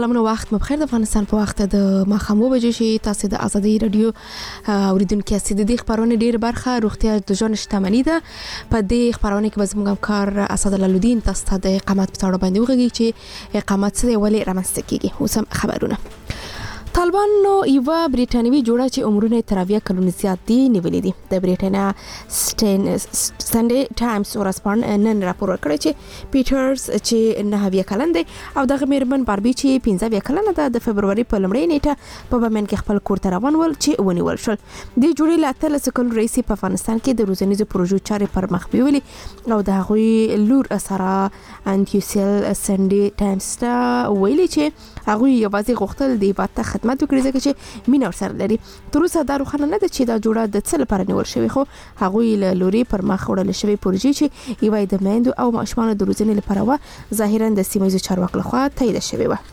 سلامونه وخت مو بخیر. د افغانستان په وخت د ماخامو بجې شي تاسو د ازادي رادیو اوریدونکو کې د دې خبرونه ډیر برخه روغتیا د ژوند شتمنۍ ده. په دې خبرونه کې به زموږ همکار اسد الله تاسو د اقامت په اړه باندې وغږی چې اقامت څه ولې رامنځته کیږي. اوس هم خبرونه. طالبان نو یو بریټانوي جوړه چې عمرونه تر 20 کلونو زیات دي نیولې دي. د بریټانیا سنډي ټایمز ورځپاڼه نن راپور ورکړی چې پیټرز چې 9 کلن دی او دغه میرمن باربي چې 15 کلن ده د فبرवरी په لومړۍ نیټه په بمن کې خپل کور ته روان ول چې ونیول شول. د جوړې لاته لسکل رئیس په افغانستان کې د روزنیزو پروژو چارې پر مخ بیولې او د هغوی لور سره انټیوسل سنډي ټایمز ته ویلي چې هغوی یوازې غوښتل دی په خدمت وکړي ځکه چې مینه ورسره لري. تر اوسه دا روښانه نه ده چې دا جوړه د څه لپاره نیول شوی، خو هغوی له لوري پر مخ وړل شوی پروژې چې یوه د میندو او ماشومانو د روزنې لپاره و ظاهرا د سیمه چارواکو لخوا تایید شوی و.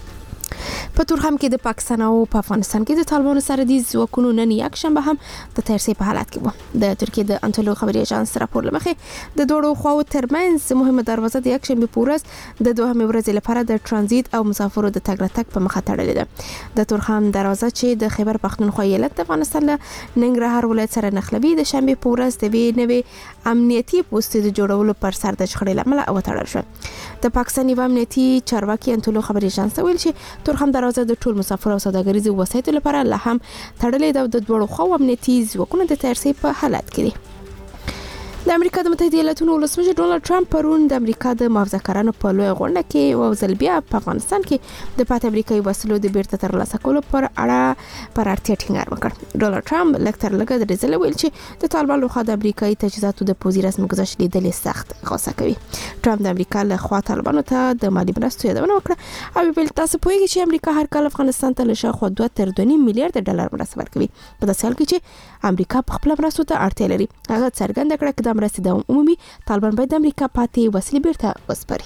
په تورخم کې د پاکستان او په افغانستان کې د طالبانو سره د ځواکونو نن یک شنبه هم د ترسي په حالت کې وو. د ترکیه د انټلو خبري اژانس راپور لمخې د دوړو خواو ترمنځ مهمه دروازه د یک شنبه پورس د دوه ورځې لپاره د ترانزیت او مسافرو د تګ راتګ په مخه تړلې ده. د تورخم دروازه چې د خیبر پختونخوا ایالت د افغانستان له ننګرهار ولایت سره نښلوي د شنبه پورس د نوې امنیتي پوسټ د جوړولو پر سر د شخړې لامل او تړل شو. د پاکستان یو امنیتي چارواکي انټلو خبري اژانس ویل چې تورخم دروازه د ټول مسافر او سوداګریزو وسایطو لپاره لا هم تړلې ده او د دوړو خو امنیتي ځواکونو د ترسي په حالت کې دي. د امریکا د متحده ایالاتونو ولسمشر ډونالد ټرمپ پرون د امریکا د محافظه‌کارانو په لوی غونډه کې او ځلبیا په افغانستان کې د پات امریکایي وسلو د بیرته ترلاسه کولو پر اړتیا ټینګار وکړ. ډونالد ټرمپ لکتر لګه د رزل ویل چې د طالبانو لخوا د امریکایي تجهیزاتو د پوزي رسمي گذشت لیدل سخت غوسه کوي. ټرمپ د امریکا له خوا طالبانو ته د مالی مرستو یادونه وکړه او ویل تاسو پوهیږئ چې امریکا هر کال افغانستان ته له شاوخوا 2.2 میلیارډ ډالر مرسته ورکوي. په داسې حال کې چې امریکا په خپل مرستو ته اړتیا لري. هغه څرګنده کړه چې د مرستې د عمومي طالبان باید د امریکا پاتې وسلې بیرته وسپاري.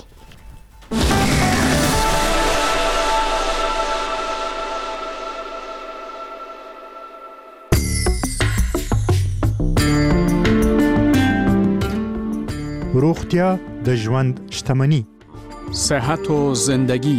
روغتیا د ژوند شتمني. صحت و زندگی.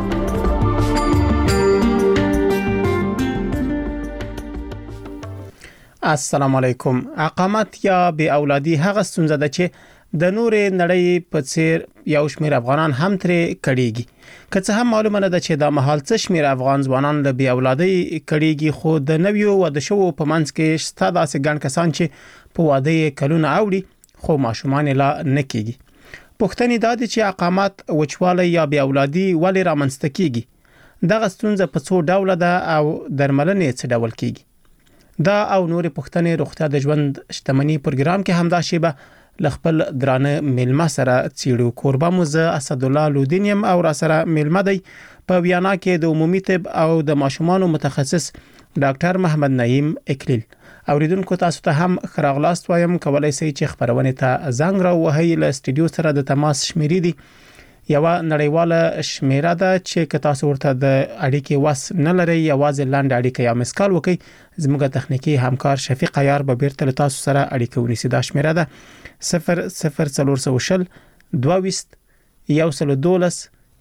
السلام علیکم. اقامت یا بی اولادی هغه ستونزه ده چې د نورې نړۍ په څیر یو شمېر افغانان هم ترې کړيږي. که څه هم معلومه نه ده چې دا مهال څه شمېر افغان ځوانان له بی اولادۍ کړيږي، خو د نویو واده شوو په منځ کې شته داسې ګڼ کسان چې په واده کلونه اوړي خو ماشومان لا نه کیږي. پوښتنه دا ده چې اقامت وچوالی یا بی اولادي ولې رامنځته کیږي؟ دغه ستونزه په څو ډول ده او درملنې څه ډول کیږي؟ دا او نور پوښتنې روغتیا د ژوند شتمنۍ پروګرام کې همدا شیبه لخپل درانه ملما سره چیړو. قربا موزه اسد الله لودینیم او را سره ملما دی په ویانا کې د عمومي طب او د ماشومانو متخصص ډاکټر محمد نعیم اکلیل. اوریدونکو تاسو ته هم خراغلاست وایم، کولای شئ چې خبرونه ته زنګ را وهئ. له سټډیو سره د تماس شمیرې دي یو نړیواله شمیره ده چې که تاسو ورته د اړیکې وس نه لرئ یوازې لاندې اړیکه یا مسکال وکئ. زموږ تخنیکی همکار شفیق عیار به بیرته تاسو سره اړیکه ونیسي. دا شمیره ده 00420 22 112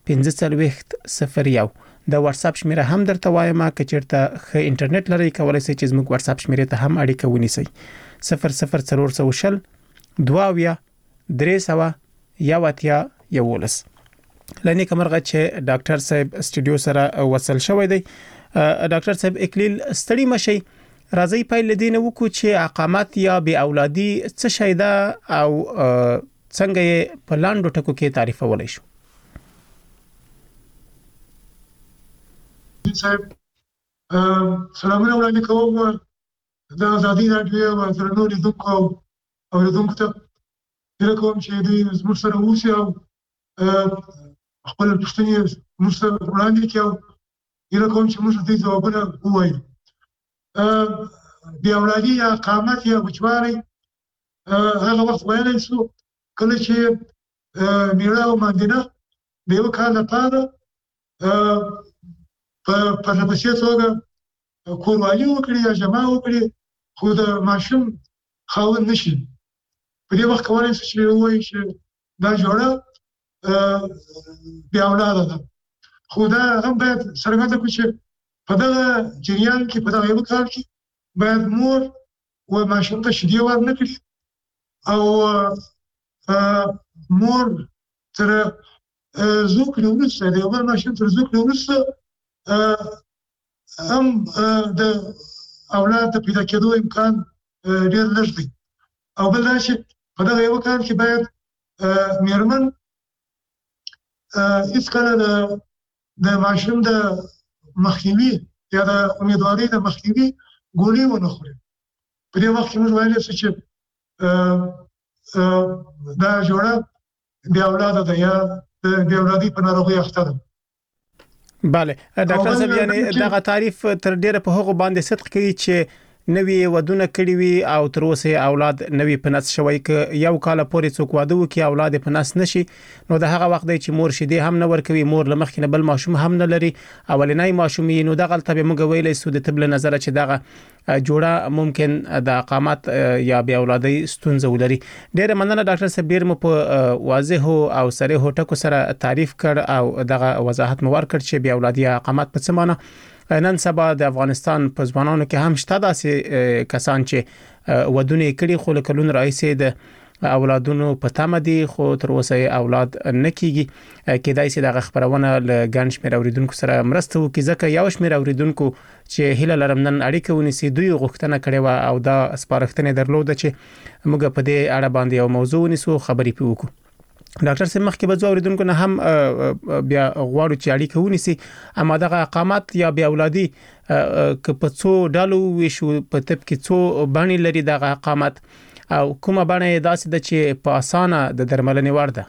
1501. د واتس اپ شمیره هم درته وایم که چیرته ښه انټرنیټ لرئ کولای شئ چې زموږ واتس اپ شمیره ته هم اړیکه ونیسئ. 00420 22 300 11. لنی کمرغه چې ډاکټر صاحب سټډیو سره وصل شوی دی. ډاکټر صاحب اکلیل ستړي مشي، راځي پیل لدینه وکړو چې اقامت یا بی اولادي څه شی ده او څنګه یې په لاندو ټکو کې تعریفولای شو؟ سلامونه وړاندې کوم د ازادي راډیو او درنو لیدونکو او لیدونکو ته هیله کوم چې دوی زموږ سره اوسي او خپل پوښتنې موږ سره وړاندې کړي او هیله کوم چې موږ دې ځوابونه ووایو. بی اولادي یا اقامت یا وچوالی هغه وخت ویلی شو کله چې میړه او ماندینه د یو کال لپاره په پرله پسې توګه کوروالي وکړي یا جمع وکړي خو د ماشوم خاوند نشي. په دې وخت کولی شو چې ووایي چې دا جوړه بی اولاده ده. خو دا هم باید څرګنده کړو چې په دغه جریان کې په دغه یو کال کې باید مور و ماشوم ته شیدې ورنه کړي او مور تر زوکړې وروسته د یو بل ماشوم تر زوکړې وروسته هم د اولاد د پیدا کېدو امکان ډېر لږ دی او بل دا چې په دغه یو کال کې باید مېرمن هېڅکله د ماشوم د مخنیوي یا د امیدوارۍ د مخنیوي ګولۍ ونه خوري. په دې وخت کې موږ ویلی شو چې دا جوړه بې اولاده ده یا د بې اولادۍ په ناروغۍ اخته ده. بله ډاکټر صاحب یعنی دغه تعریف تر ډیره په هغه باندې صدق کوي چې نوی ودونه کړی وي او تر اوسه اولاد نوی پنس شوی ک یو کال پورې څوک واده وکي اولاد پنس نشي نو د هغه وخت دی چې مور شیدې هم نه ورکوي مور لمخ نه بل ماشوم هم نه لري اولنۍ ماشوم نو دغه تل به موږ ویلې سود تبل نظر چې دغه جوړه ممکن د اقامت یا بیا اولادۍ ستونزه ولري. ډیره مننه ډاکټر صاحب ډیر مو په واضح او صریح ټکو سره تعریف کړ او دغه وضاحت مو ورکړ چې بیا اولادۍ اقامت په څه معنی. نن سبا د افغانستان په ځوانانو کې هم شته داسې کسان چې ودونه کړي خو له کلونو راځي د اولادونو په تمه دي خو تر اوسه اولاد نه کیږي. کېدای شي د خبرونه ل ګڼ شمېر اوریدونکو سره مرسته وکړي ځکه یو شمېر اوریدونکو چې هیله لرم نن اړیکه ونیسي دوی غوښتنه کړې و او دا سپارښتنه درلوده چې موږ په دې اړه باندې یو موضوع ونیسو خبرې پیوکو. ډاکټر صاحب مخکې به اوریدونکو نه هم بیا غواړو چې اړیکه ونیسي اما دغه اقامت یا بیا اولادي که په څو ډالو وشو په تپ کې څو باندې لري دغه اقامت او کومه باندې داسې د چې په اسانه د درملنې وړ ده.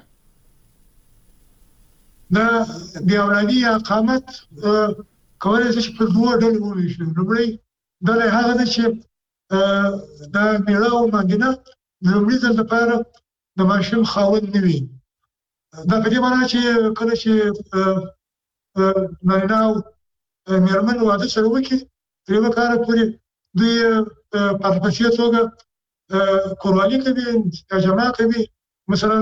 دا بیا اولادي اقامت کولای شي په دوه ډول وویشو. لومړی ډله هغه ده چې د میړه او ماندینه لومړي ځل لپاره د ماشوم خاوند نه وي. دا په دې معنی چې کله چې نارینه او مېرمن واده سره وکړي تر یوه کاله پورې دوی په پسې توګه کوروالي کوي یا جماع کوي. مثلا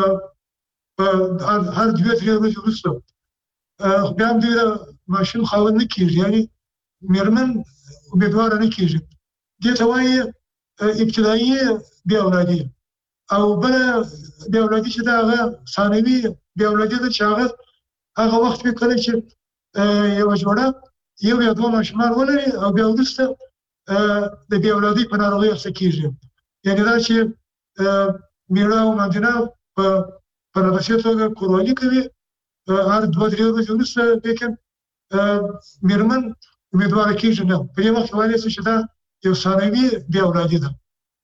هر 2-3 ورځې وروسته بیا هم دوی د ماشوم خاوند نه کېږي یعنې مېرمن امیدواره نه کېږي. دې ته وایي ابتدایي بې اولادي او بله بې اولادي چې دا هغه ثانوي بې اولادي ده چې هغه وخت کې کله چې یوه جوړه یو یا دوه ماشومان ولري او بیا وروسته د بې اولادۍ په ناروغۍ اخته کېږي. یعنې دا چې میړه او ماندینه په نفسي توګه کوروالي کوي هر 2-3 ورځې وروسته لیکن مېرمن امیدواره کېږي نه. په دې وخت کې ویلی شو چې دا یو ثانوي بې اولادي ده.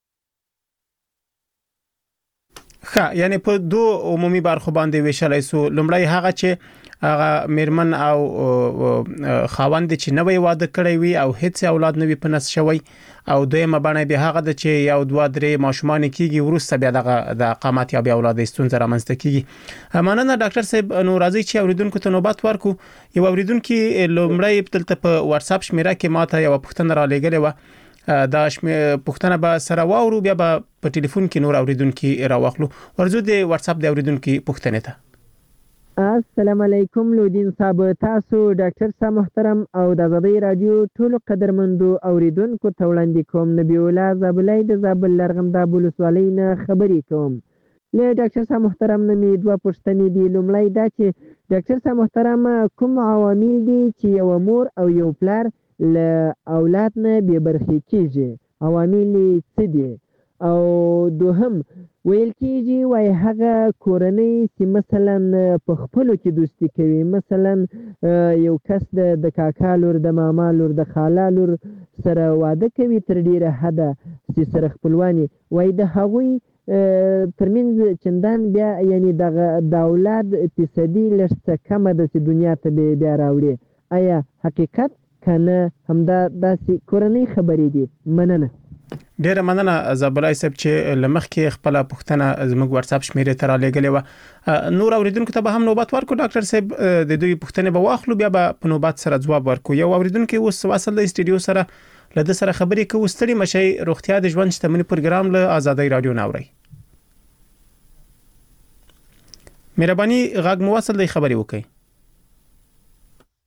ښه یعنی په دوه عمومي برخو باندې ویشلای سو. لومړی هغه چې هغه مېرمن او خاوند چې نوې واده کړی وي او هیڅ اولاد نه وي پنس شوی او دویمه باندې به هغه د چې یو 2-3 ماشومان کیږي ورسته بیا د اقامت یا بیا اولاد ستونزه رامنځته کیږي. مننه ډاکټر صاحب. نو راځي چې اوریدونکو ته نوبت ورکو. یو اوریدونکو لومړی دلته په واتس اپ شمیره کې ماته یو پوښتنه را لګلې و دا پوښتنه به سره واورو بیا به په ټلیفون کې نور اوریدونکو راوخلو. ورځو د واتس اپ د اوریدونکو پوښتنه ته. السلام علیکم لودین صاحب تاسو ډاکټر صاحب محترم او د آزادۍ رادیو ټول قدرمندو اوریدونکو ته وړاندې کوم نبی الله زابلای د زابل لرغمدا بولسوالۍ نه خبرې کوم. له ډاکټر صاحب محترم نه مې دوه پوښتنې دي. لومړی دا چې ډاکټر صاحب محترم کوم عوامل دي چې یو مور او یو پلار له اولاد نه بې برخې کېږي؟ عوامل څه دي؟ او دوهم ویل کېږي وای هغه کورنۍ چې مثلا په خپلو کې دوستي کوي، مثلا یو کس د کاکا لور، د ماما لور، د خاله لور سره واده کوي تر ډیره حده چې سره خپلواني وای د هغوی ترمنځ چندان بیا یعنی د اولاد فیصدي لږ څه کمه ده چې دنیا ته بیا راوړي. آیا حقیقت کنه همدا داسې کورنۍ خبرې دي؟ مننه. ډیره مننه زابلای صاحب چې لمخ کې خپل پوښتنه زموږ واتس اپ شمیره تر لګلې و. نور اوریدونکو ته به هم نوبت ورکو. ډاکټر صاحب د دوی پوښتنه به واخلو بیا به په نوبت سره جواب ورکو. یو اوریدونکو اوس واصل د استودیو سره لده سره خبرې کوي. ستړي مشي روغتیا د ژوند شتمنۍ پروګرام له آزادۍ رادیو ناوړي. مهرباني غږ مو واصل دی خبرې وکړئ.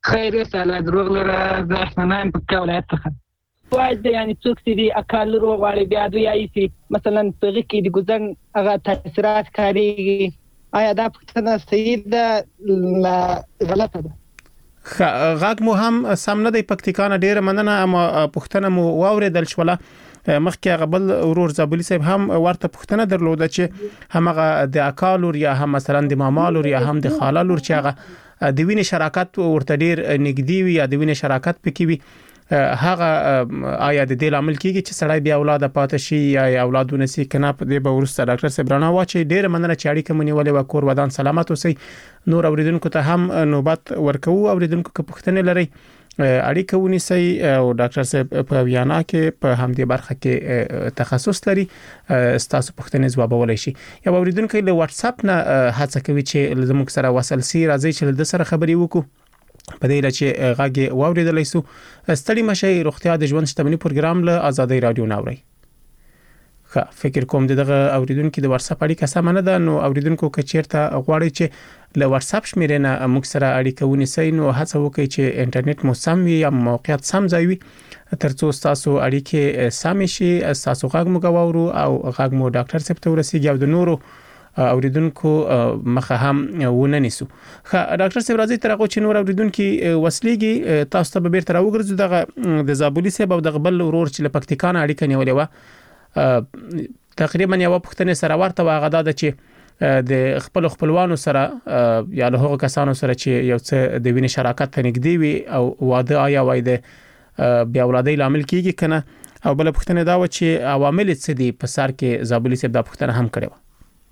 خیر سالا دروغ لره زه احسانایم پکتیا ولایت څخه واید یعنی څوک چې دی اکال روغ واړي بیا دوی یې سي مثلا په کې د ګزن هغه تاثیرات کاریږي آیا دا پوښتنه صحیح ده غلطه ده؟ غاګ مو هم سم نه دی پکتیکانه ډیره مننه اما پوښتنه مو واوریدل شوله مخکې غبل ورور زابلی صاحب هم ورته پوښتنه درلوده چې همغه د اکالور یا هم مثلا د مامالور یا هم د خالالور چې هغه د وینې شراکت ورته ډیر نږدې وي یا د وینې شراکت پکې وي هغه آیا د دې لامل کیږي چې سړی بیا اولاد پاتې شي یا اولادونه سي کنه په دې به ورسته ډاکټر صاحب رانه واچي ډیر مننه چې اړیکه مونږ ولې وکور ودان سلامت اوسئ نور اوریدونکو ته هم نوبت ورکو اوریدونکو که پوښتنه لري اړیکه ونیسئ او ډاکټر صاحب په ویانا کې په همدې برخه کې تخصص لري تاسو پوښتنه ځوابولای شي یا اوریدونکو له واتس اپ نه هڅه کوي چې زموږ سره وصل سي راځي چې د سره خبري وکړو په دې لچې غاګي واوریدلای سو ستړي مشه روغتیا د ژوند شتمنۍ پروګرام له آزادۍ رادیو ناوړي فکر کوم دغه اوریدونکو د واتس اپ اړیکه سم نه ده نو اوریدونکو کچیرته غواړي چې له واتس اپ شمیرنه موږ سره اړیکه ونیسئ نو هڅه وکړئ چې انټرنیټ مو سم وي یا موقعیت سم ځای وي ترڅو تاسو اړیکه سم شي تاسو غاګ مو غواړو او غاګ مو ډاکټر صاحب ته ورسیږي او د نورو اوریدونکو مخه هم ونه نیسو ډاکټر صاحب راځي تر هغه چې نور اوریدونکو وسلېږي تاسو ته به بیرته راوګرځو دغه د زابلی صاحب او د غبل ورور چې له پکتیکان اړیکه نیولې و تقریبا یو پوښتنه سره ورته واغدا ده چې د خپلوانو سره یا له هغو کسانو سره چې یو څه د وینې شراکت ته نږدې وي او واده آیا وای د بیا اولادۍ لامل کیږي کنه او بل پوښتنه دا و چې عوامل څه دي په سر کې زابلی صاحب دا پوښتنه هم کړې و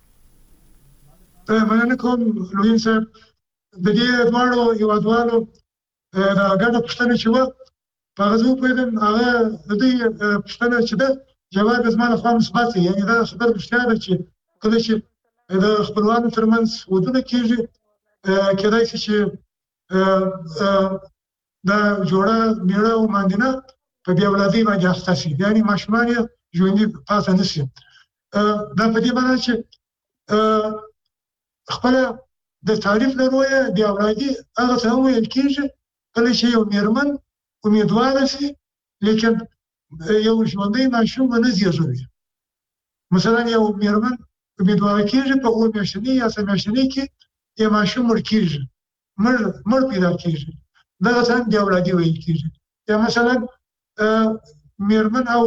مننه کوم لوین صاحب د دې دواړو یوادوالو دا ګډه پوښتنه چې و په غوښتنه پیدا هغه د دې پوښتنه چې ده جواب زمانه خو مثبت یعنی دا خبر مشتاق چې کله چې د خپلوانو ترمنځ ودونه کیږي کېدای شي چې دا جوړه میړه او ماندینه په بیا ولادي باندې اخته شي یعنی ماشومان یې ژوندۍ پاتې نشي دا په دې معنی چې خپل د تعریف لروي بیا ولادي هغه څه ویل کیږي کله چې یو میرمن امیدوار شي لیکن یو ژوندۍ ماشوم نه زیږوي مثلا یو میرمن امیدوار کیږي په اول میاشتنی یا سمیاشتنی کې یو ماشوم مړ کیږي مړ پیدا کیږي دا څنګه دی ولادي ویل کیږي یا مثلا میرمن او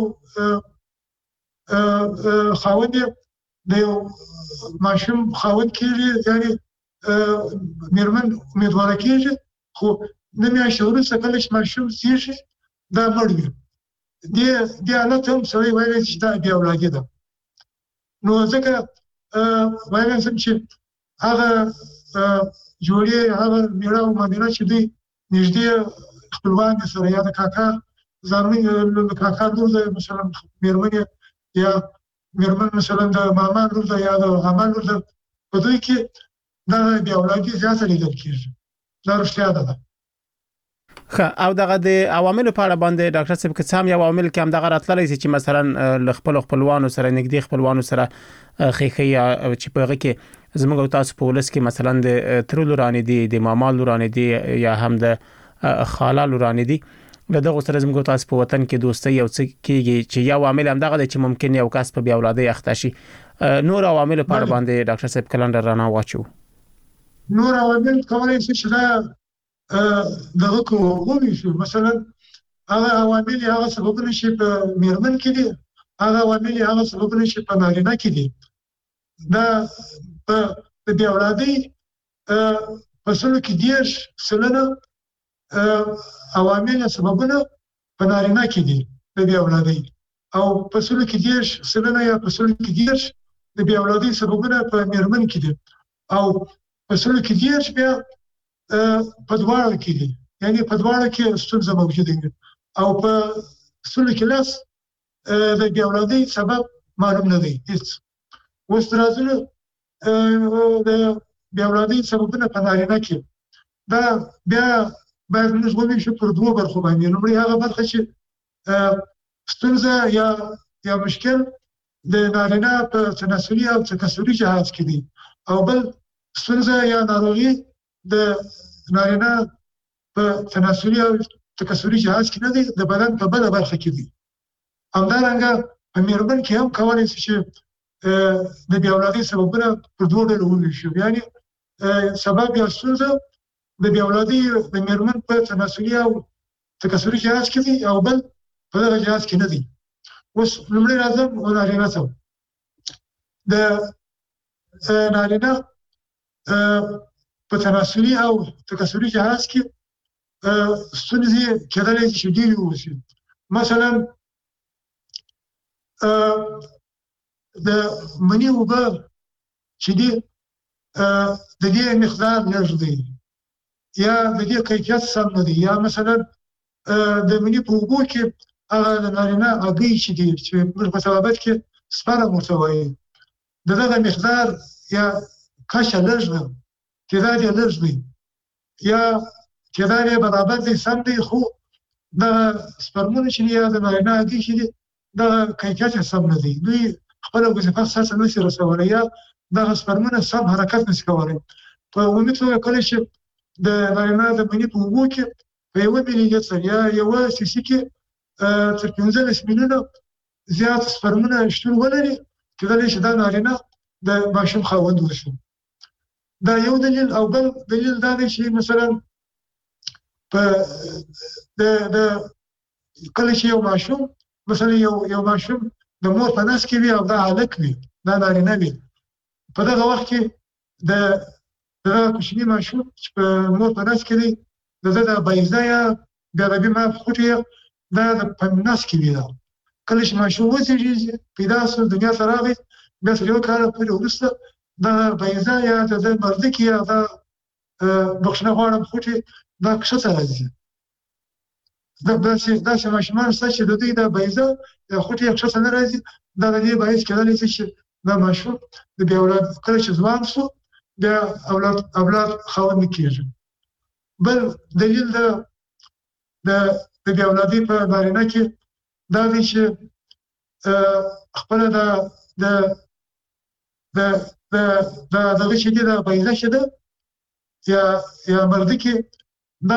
خاوند د یو ماشوم خاوند کیږي یعنی میرمن امیدوار کیږي خو نه میاشتې وروسته کله چې ماشوم زیږي دا مړ وي دې حالت هم سړی وایي چې دا بیا ولادي ده نو ځکه وایي چې هغه جوړې هغه میړه او ماندینه چې دوی نږدې خپلوان سره یا د کاکا زامن د کاکا لور ده مثلا میرمن یا میرمن مثلا د ماما لور ده یا د عمل لور ده په دوی کې دا بیا ولادي زیاته لیدل کېږي دا رښتیا ده او دغه د عواملو په اړه باندې ډاکټر صاحب که څام یو عوامل کې هم دغه راتللی چې مثلا ل خپلوانو سره نږدې خپلوانو سره خېخي چې په هغه کې زموږ تاسو په ولس کې مثلا د تر لورانې دي د ماما لورانې دي یا هم د خاله لورانې دي له دغه سره زموږ تاسو په وطن کې دوستي او څه کېږي چې یو عامل هم دغه چې ممکن یو کس په بیا اولادۍ اخته شي نور عوامل په اړه باندې ډاکټر صاحب کلندر رانه واچو نور عوامل کولای شي چې دا دغه کومي شي مثلا هغه عوامل هغه سببونه چې په میرمن کې دي هغه عوامل هغه سببونه چې په نارینه کې دي دا په بیا اولادۍ په سلو کې دیش سلنه عوامل سببونه په نارینه کې دي د بیا اولادۍ او په سلو کې دیش سلنه یا په سلو کې دیش د بیا اولادۍ سببونه په میرمن کې دي او په سلو کې دیش بیا په دواړو کې دي یعنی په دواړو کې ستونزه موجوده ده او په سلو کې لاس د بیا اولادۍ سبب معلوم نه دی هیڅ اوس راځو د بیا اولادۍ سببونه په نارینه کې دا بیا باید موږ وویشو پر دوه برخو باندې لومړی هغه برخه چې ستونزه یا مشکل د نارینه په تناسلي او تکثري جهاز کې دي او بل ستونزه یا ناروغي د نارینه په تناسلي او تکثري جهاز کې نه دی، د بدن په بله برخه کې دی. همدارنګه په میرمن کې هم کولی شي چې د بې اولادۍ سببونه پر دوه ډوله وویشو. یعنې سبب یا ستونزه د بې اولادۍ د میرمن په تناسلي او تکثري جهاز کې دی او بل په دغه جهاز کې نه دی. اوس لومړی راځم نارینه ته. د نارینه په تناسلي او تکثري جهاز کې ستونزې کېدلی شي چې ډېرې واوسي. مثلا د مني اوبه چې دي د دې مقدار لږ دی یا د دې کیفیت سم نه دی، یا مثلا د مني په اوبو کې هغه د نارینه هګۍ چې دي چې په طبابت کې سپرم ورته وایي، د دغه مقدار یا کچه لږ ده، تعداد یې لږ دی یا تعداد یې برابر دی، سم دی، خو دغه سپرمونه چې دي یا د نارینه هګۍ چې دي دغه کیفیت یې سم نه دی، دوی خپله وظیفه سرته نشي رسولی یا دغه سپرمونه سم حرکت نشي کولی. په عمومي توګه کله چې د نارینه د مني په اوبو کې په 1 ملي لیتر یا 1 سي سي کې تر 15 میلیونه زیات سپرمونه شتون ولري، کېدلی شي دا نارینه د ماشوم خاوند وشي. دا یو دلیل. او بل دلیل دا دی چې مثلا په د کله چې یو ماشوم مثلا یو ماشوم د مور په نس کې وي او دا هلک وي، دا نارینه وي، په دغه وخت کې د دغه کوچني ماشوم چې په مور په نس کې دی د ده د بیضه یا بیا د بیمه خوټې دا په نس کې وي. دا کله چې ماشوم وزېږي پیدا شو دنیا ته راغی، بیا تر 1 کاله پورې وروسته دا بیضه یا د ده مردکې یا دا بخښنه غواړم خوټې دا کښته راځي. داسې ماشومان شته چې د دوی د بیضه یا خوټې کښته نه راځي، دا د دې باعث کېدلی شي چې دا ماشوم د بې اولاد کله چې ځوان شو بیا اولاد خاوند نه کېږي. بل دلیل د بې اولادۍ په نارینه کې دا دی چې خپله دغه چې دي د بیضه چې ده یا مردکې دا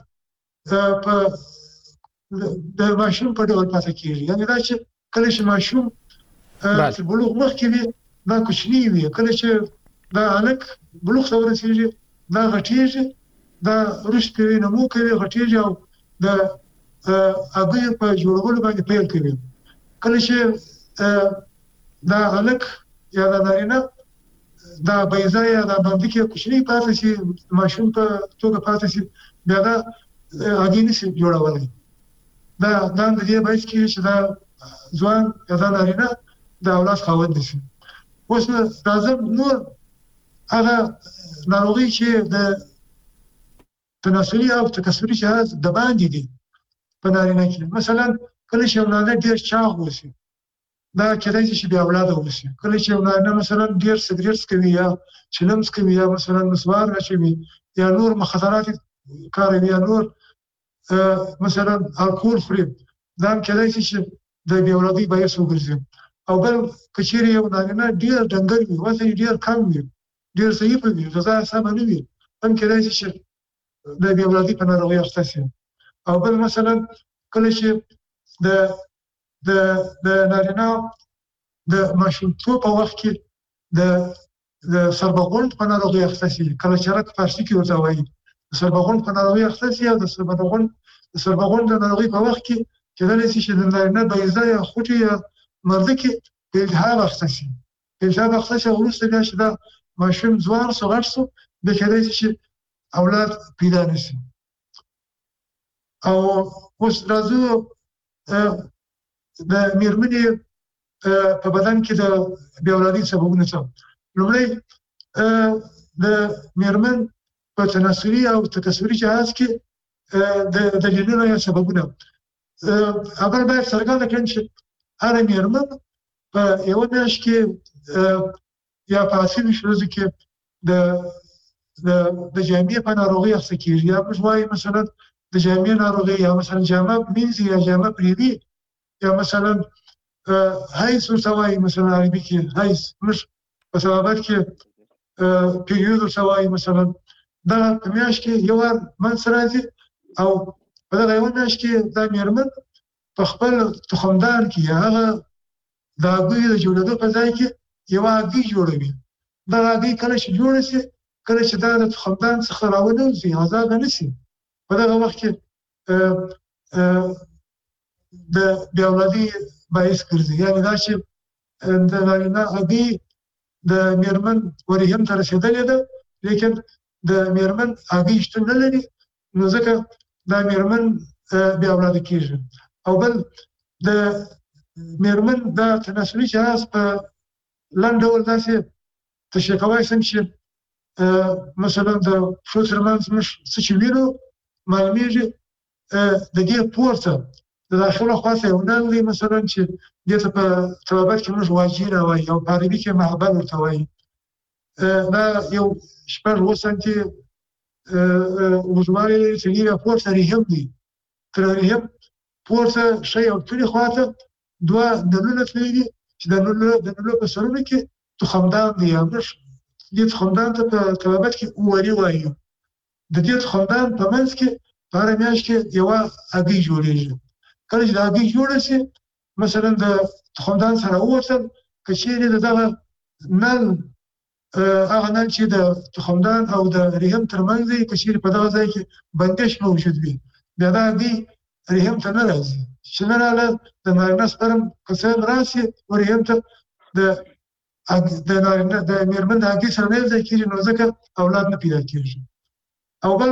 د ماشوم په ډول پاتې کېږي. یعنې دا چې کله چې ماشوم چې بلوغ مخکې وي دا کوچني وي، کله چې دا هلک بلوغ ته ورسېږي دا غټېږي، دا وروسته نمو کوي، غټېږي او د هګیو په جوړولو باندې پیل کوي. کله چې دا هلک یا دا نارینه دا بیضه یا دا مردکې کوچني پاتې شي، ماشوم په توګه پاتې شي، بیا دا هګۍ نشي جوړولی. دا د دې باعث کېږي چې دا ځوان یا دا نارینه د اولاد خاوند نشي. اوس راځم نور هغه ناروغۍ چې د تناسلي او تکثري جهاز د باندې دي په نارینه کې. مثلا کله چې یو نارینه ډېر چاغ اوسي دا کېدای شي چې بې اولاده اوسي. کله چې یو نارینه مثلا ډېر سګرېټ څکوي یا چلم څکوي یا مثلا نسوار اچوي یا نور مخدرات کاروي یا نور مثلا الکول خوري، دا هم کېدای شي چې د بې اولادۍ باعث وګرځي. او بل که چېرې یو نارینه ډېر ډنګر وي، وزن یې ډېر کم وي، ډېر ضعیفه وي، غذا یې سمه نه وي، هم کېدای شي چې د بې اولادۍ په ناروغۍ اخته شي. او بل مثلا کله چې د نارینه د ماشومتوب په وخت کې د سربغونډ په ناروغۍ اخته شي، کله چې رک فارسي کې ورته وایي د سربغونډ په ناروغۍ اخته شي، او د سربغونډ د ناروغۍ په وخت کې کېدلی شي چې د نارینه بیضه یا خوټې یا مردکې په التهاب اخته شي. په التهاب اخته شي او وروسته بیا چې دا ماشوم ځوان شو غټ شو بیا کېدای شي چې اولاد پیدا نه شي. او اوس راځو د میرمنې په بدن کې د بې اولادۍ سببونه څه. لومړی د میرمن په تناسلي او تکثري جهاز کې د دلیلونه یا سببونه اول باید څرګنده کړم چې هره میرمن په یوه میاشت کې یا په 8 ورځو کې د جامې په ناروغۍ اخته کېږي، یا موږ وایو مثلا د جامې ناروغۍ، یا مثلا جامه مینځي یا جامه پرېوي، یا مثلا حیض ورته وایي، مثلا عربي کې حیض، موږ په طبابت کې پیریود ورته وایي. مثلا دا په میاشت کې یو وار منځ راځي او په دغه یو میاشت کې دا میرمن په خپل تخمدان کې هغه د هګیو د جوړېدو په ځای کې یوه هګۍ جوړوي. دغه هګۍ کله چې جوړه شي، کله چې دا د تخمدان څخه راونوځي، ازاده نه شي، په دغه وخت کې د بې اولادۍ باعث ګرځي. یعنې دا چې د نارینه هګۍ د میرمن ورحم ته رسېدلې ده، لیکن د میرمن هګۍ شتون نه لري، نو ځکه دا میرمن بې اولاده کېږي. او بل د میرمن دا تناسلي جهاز په لنډ ډول داسې تشریح کولی شم چې مثلا د پښو ترمنځ موږ څه چې وینو معلومېږي د دې پورته د داخله خواته یو نل دی، مثلا چې دې ته په طبابت کې موږ واجیره وایي او په عربي کې محبل ورته وایي. دا یو 6-7 سانتي اوږدوالی لري چې ډېره پورته رحم دی. تر رحم پورته ښی او تورې خواته 2 نلونه تللي دي چې د نلو په سرونو کې تخمدان دی. موږ دې تخمدان ته په طبابت کې اوري وایو. د دې تخمدان په منځ کې په هره میاشت کې یوه هګۍ جوړېږي. کله چې د هګۍ جوړه شي، مثلا د تخمدان سره ووتل، که چېرې د دغه نل هغه نل چې د تخمدان او د رحم ترمنځ دی، که چېرې په دغه ځای کې بندش موجود وي، بیا دا هګۍ رحم ته نه راځي. چې نه راغله د نارینه سپرم که څه راشي رحم ته، د میرمن د هګۍ سره نه یو ځای کېږي، نو ځکه اولاد نه پیدا کېږي. او بل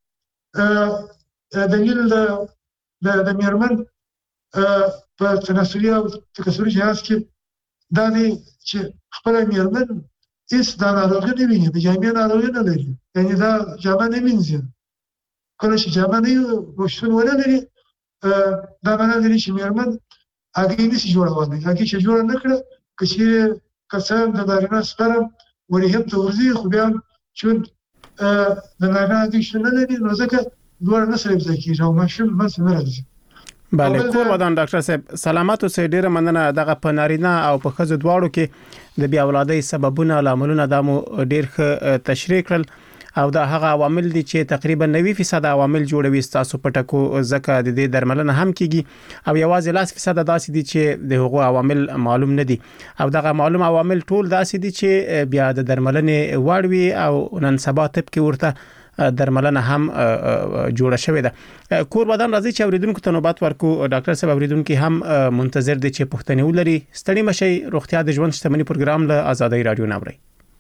دلیل د میرمن په تناسلي او تکثري جهاز کې دا دی چې خپله میرمن هېڅ دا ناروغي نه ویني، د جامې ناروغي نه لري، یعنې دا جامه نه مینځي. کله چې جامه نه شتون ونه لري، دا معنا لري چې میرمن هګۍ نشي جوړولی. هګۍ چې جوړه نه کړه، که چېرې که څه هم د نارینه سپرم ورحم ته ورځي، خو بیا هم چون د نارینه هګۍ شتون نه لري، نو ځکه دواړه نه سره یوځای کېږي او ماشوم منځ نه راځي. بله، کور ودان ډاکټر صاحب، سلامت اوسئ. ډیره مننه. دغه په نارینه او په ښځو دواړو کې د بې اولادۍ سببونه او عاملونه دا مو ډیر ښه تشریح کړل، او دا هغه عوامل دي چې تقریبا 90% عوامل جوړوي ستاسو په ټکو، ځکه د دې درملنه هم کیږي، او یوازې 10% داسې دي چې د هغو عوامل معلوم نه دي، او دغه معلوم عوامل ټول داسې دي چې بیا د درملنې وړ وي، او نن سبا طب کې ورته درملنه هم جوړه شوې ده. کور ودان راځي چې اوریدونکو ته نوبت ورکو. ډاکټر صاحب، اوریدونکو هم منتظر دي چې پوښتنې ولري. ستړي مشي. روغتیا د ژوند شتمنۍ پروګرام له آزادۍ رادیو ناوړي.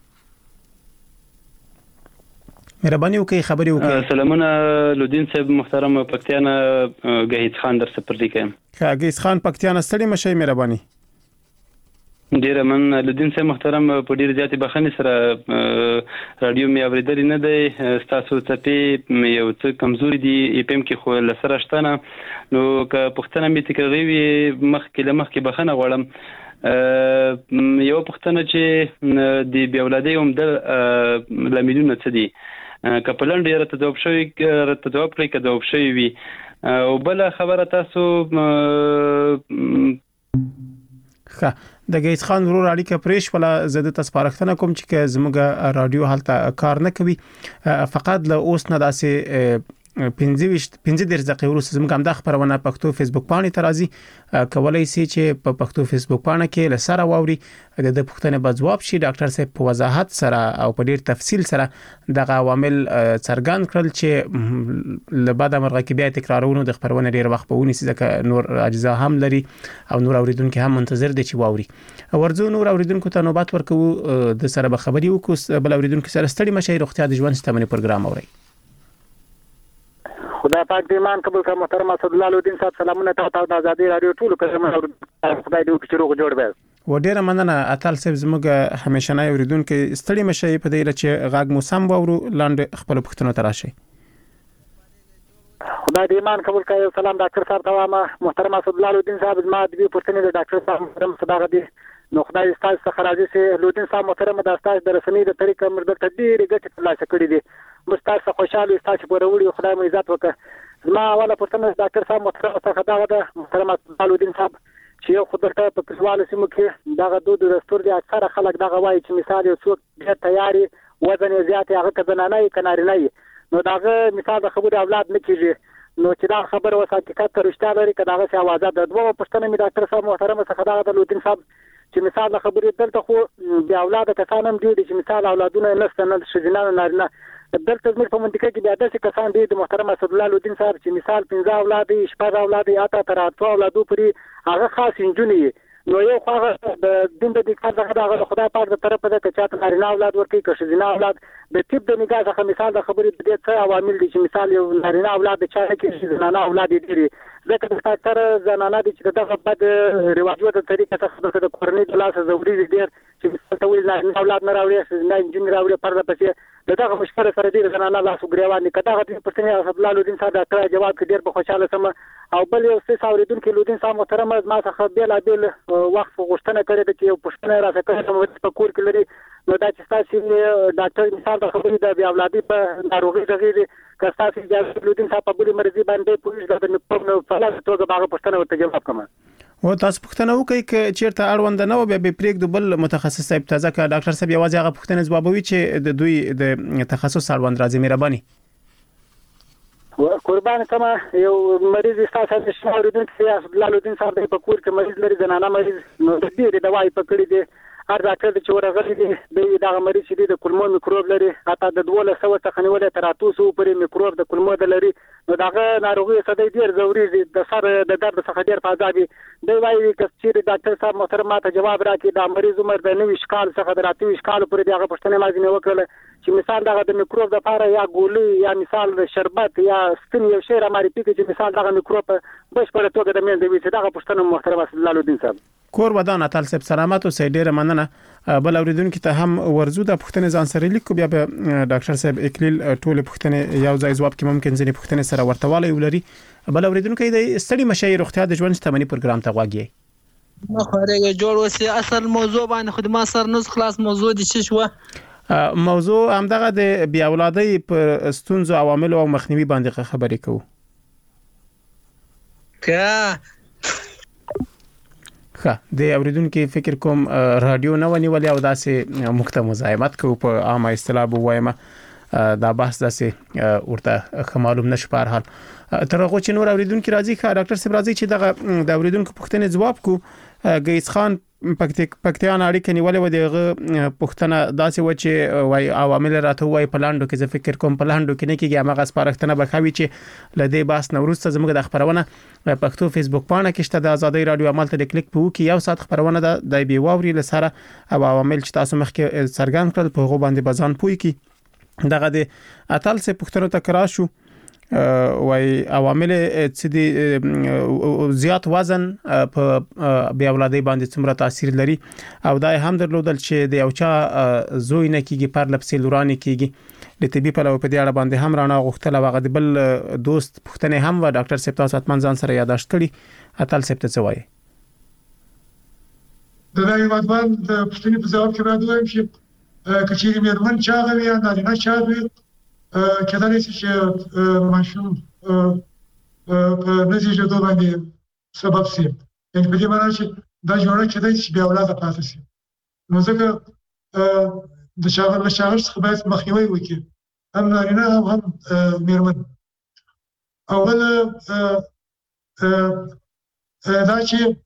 مهرباني وکړئ خبرې وکړئ. سلامونه لودین صاحب محترم پکتیانا گهیز خان در سپردی کوم. گهیز خان پکتیانا ستړي مشي. مهرباني. ډیره من لودین صاحب محترم په ډیر زیاتې بخښنې سره رادیو مې اوریدل نه دی. تاسو ته یو څه کمزوري دي اپم کې، خو لسره شتنه، نو که پښتنه مې تکراری وي مخکې بخښنه غواړم. یو پښتنه چې د بې اولادۍ عمده لاملونه څه دي، که په لنډ یې راته جواب کړئ، که جواب شوی وي. او بله خبره تاسو ښه د گهیز خان ورور اړیکه پریش ولا زده تاسو پارښتنه کوم چې زموږ رادیو حالت کار نه کوي، فقط له اوس نه داسې 15 دقیقې وروسته زموږ هم د خبرونه پښتو فیسبوک باندې ترازی کولای شي چې په پښتو فیسبوک باندې کې لسره واوري د پښتنې په جواب شي. ډاکټر صاحب په وضاحت سره او په ډیر تفصیل سره دغه عوامل څرګند کړل چې لبعد مرغه کې بیا تکرارونه د خبرونه ډیر وخت په ونی ځکه نور اجزا هم لري او نور اوریدونکو هم منتظر دي چې واوري. ورځو نور اوریدونکو ته نوبت ورکو د سره به خبري وکړو. بل اوریدونکو سره ستړي مشي. روغتیا د ژوند شتمنۍ پروګرام اوري. خدای پاک دې ایمان قبول کړه. محترم اسد الله لودین صاحب، سلامونه تاسو ته د آزادۍ رادیو ټول کړم. خدای دې وکړي چې روغ جوړ وي. و ډیره مننه اتل صاحب، زموږ همیشنه اوریدونکو ستړي مشي په دې چې غاګ موسم وورو لاندې خپل پښتنو تراشي. خدای دې ایمان قبول کړه. سلام ډاکټر صاحب ته وایم. محترم اسد الله لودین صاحب، زما د دې پښتنې د ډاکټر صاحب محترم صداقت دي، نو خدای ستاسو څخه راځي چې لودین صاحب محترم د تاسو د رسنۍ د طریقې مرده ډېرې ګټې ترلاسه کړې دي. مستاسو خوشاله تاسو پورې وړي. خدای مو عزت وکړي. زما اوله پوښتنه ډاکټر صاحب محترم څخه دا ده، محترم علودین صاحب، چې یو خدای ته په کلیوالو سیمو کې دغه دود دستور دي، اکثره خلک دغه وایي چې مثال یو څوک ډېر تیاري وزن یې زیات هغه که زنانه یې که نارینه یې، نو دغه مثال د خبرې اولاد نه کېږي. نو چې دا خبره وسه حقیقت رښتیا لري کدا هغه اوازه د دوه پښتنه می ډاکټر صاحب محترم څخه دا د لودین صاحب چې مثال خبرې دلته خو د اولاد کسان هم دي چې مثال اولادونه نشته نه شجنان نارینه دلته زموږ په منطقه کې بیا داسې کسان دي د محترم اسد الله لودین صاحب چې مثال 15 اولاد شپږ اولاد اته تر 8 اولادو پرې هغه خاص انجونی نو یو خو د دین د کار دغه خدای پاک د طرفه د کچاته نارینه اولاد ورکی که شجنان اولاد د تیپ د نگاه څخه مثال د خبرې د دې څه عوامل دي چې مثال یو نارینه اولاد د چا کې شجنان اولاد دي ځکه د ډاکټر زنانه دي چې دغه بد رواجو د طریقې څخه د کورنۍ د لاس ضروري دي چې مثال ته ویل نه اولاد نه راوړي نه انجن راوړي پرده پسې دغه مشکل سره دي زنانه لاس ګریوان کدا غوډي پښتنه اسد الله لودین صاحب دا جواب کې ډیر په خوشاله سم او بل یو څه اوریدونکو لودین صاحب محترم ما څخه بیل وخت غوښتنه کړې ده چې یو پښتنه راځي کوم په کور کې لري نو دا چې تاسو ډاکټر مثال د خبرې د بیا اولادي په ناروغي دغه که تاسو اجازه لودین صاحب په بری مرزي باندې پولیس د نقطه نو فلاس توګه باغ پښتنه ورته جواب کوم او تاسو پښتنه وکي چې چیرته اړوند نه و به پرېږدو بل متخصص صاحب تازه کا ډاکټر صاحب یوازې هغه پښتنه ځوابوي چې د دوی د تخصص اړوند راځي مهرباني قربان کما یو مریض تاسو د شاوریدونکو اسد الله لودین صاحب په کور کې مریض لري زنانه مریض نو د دې دوايي پکړې دي هر ډاکټر چې ورغلي دي دا مریض چې د کولمو میکروب لري حتی د 1200 څخه نیولې تر 800 پورې میکروب د کولمو د لري نو داغه ناروغي څه ډیر ضروري دي د سر د درد څخه ډیر فاضابي دی وايي چې ډاکټر صاحب محترم ته جواب راکړي دا مریض عمر د 90 کال څخه د 28 کال پورې دغه پښتنه مازنه وکړه چې مثال دغه د میکروب د لپاره یا ګولې یا مثال د شربت یا ستن یو شی را ماري پکې چې مثال دغه میکروب بشپړ توګه د مېندې وي چې دغه پښتنه محترم اسد الله لودین صاحب کور ودان اتل سب سلامات او سیډه مننه بل اوریدونکو ته هم ورزو د پښتنې ځان سره لیکو بیا به ډاکټر صاحب اکلیل ټول پښتنې یو ځای ځواب کې ممکن ځنې پښتنې سره ورتواله ولري بل اوریدونکو د ستړي مشي روغتیا د ژوند شتمنۍ پروګرام ته واګي نو خوري جوړ وسی اصل موضوع باندې خدمات سر نو خلاص موضوع دي چې شو موضوع همدغه د بیا اولادۍ په ستونزو عوامل او مخنیوي باندې خبرې کوو د اوریدونکو فکر کوم رادیو نه ونیولې او داسې مخته مزاحمت کوي په عامه اصطلاح وایم دا بحث داسې ورته معلوم نشي په هر حال تر هغه چې نور اوریدونکو راځي ښه ډاکټر صاحب راځي چې دغه د اوریدونکو پوښتنې جواب کو ګیس خان پکتیان اړیکه نیولې و دغه پښتنه داسې و چې وای عوامل راته وای پلاندو کې زه فکر کوم پلاندو کې نه کېږي هغه سپارښتنه بخوي چې لدی باس نوروز ته زموږ د خبرونه پښتو فیسبوک پاڼه کې شته د ازادي رادیو عمل ته کلیک په وکي یو سات خبرونه د بي واوري لسره او عوامل چې تاسو مخکې څرګند کړل په هغه باندې بزان پوي کی دغه د اتل سه پښتنه تکرار شو وای عوامل چې د زیات وزن په بیا اولادۍ باندې څومره تاثیر لري او دا هم درلودل چې د یو چا زوی نه کیږي پر لپسې لورانه کیږي د طبي په لور په دې اړه باندې هم رانا غوښتل واغ د بل دوست پښتنه هم و ډاکټر سپتا ساتمن ځان سره یاداشت کړي اتل سپتا څه وایي د دایماتوان د پښتني په ځواب کې راځم چې کچېری مېرمن چا غوي یا نارینه چا غوي کله چې ماشوم په نتیجه دوه باندې سبب سي یعنی په دې معنی چې دا جوړه چې د بیا اولاد پاتې سي نو ځکه د شاغل څخه باید مخنیوي وکړي هم نارینه او هم مېرمن اول دا چې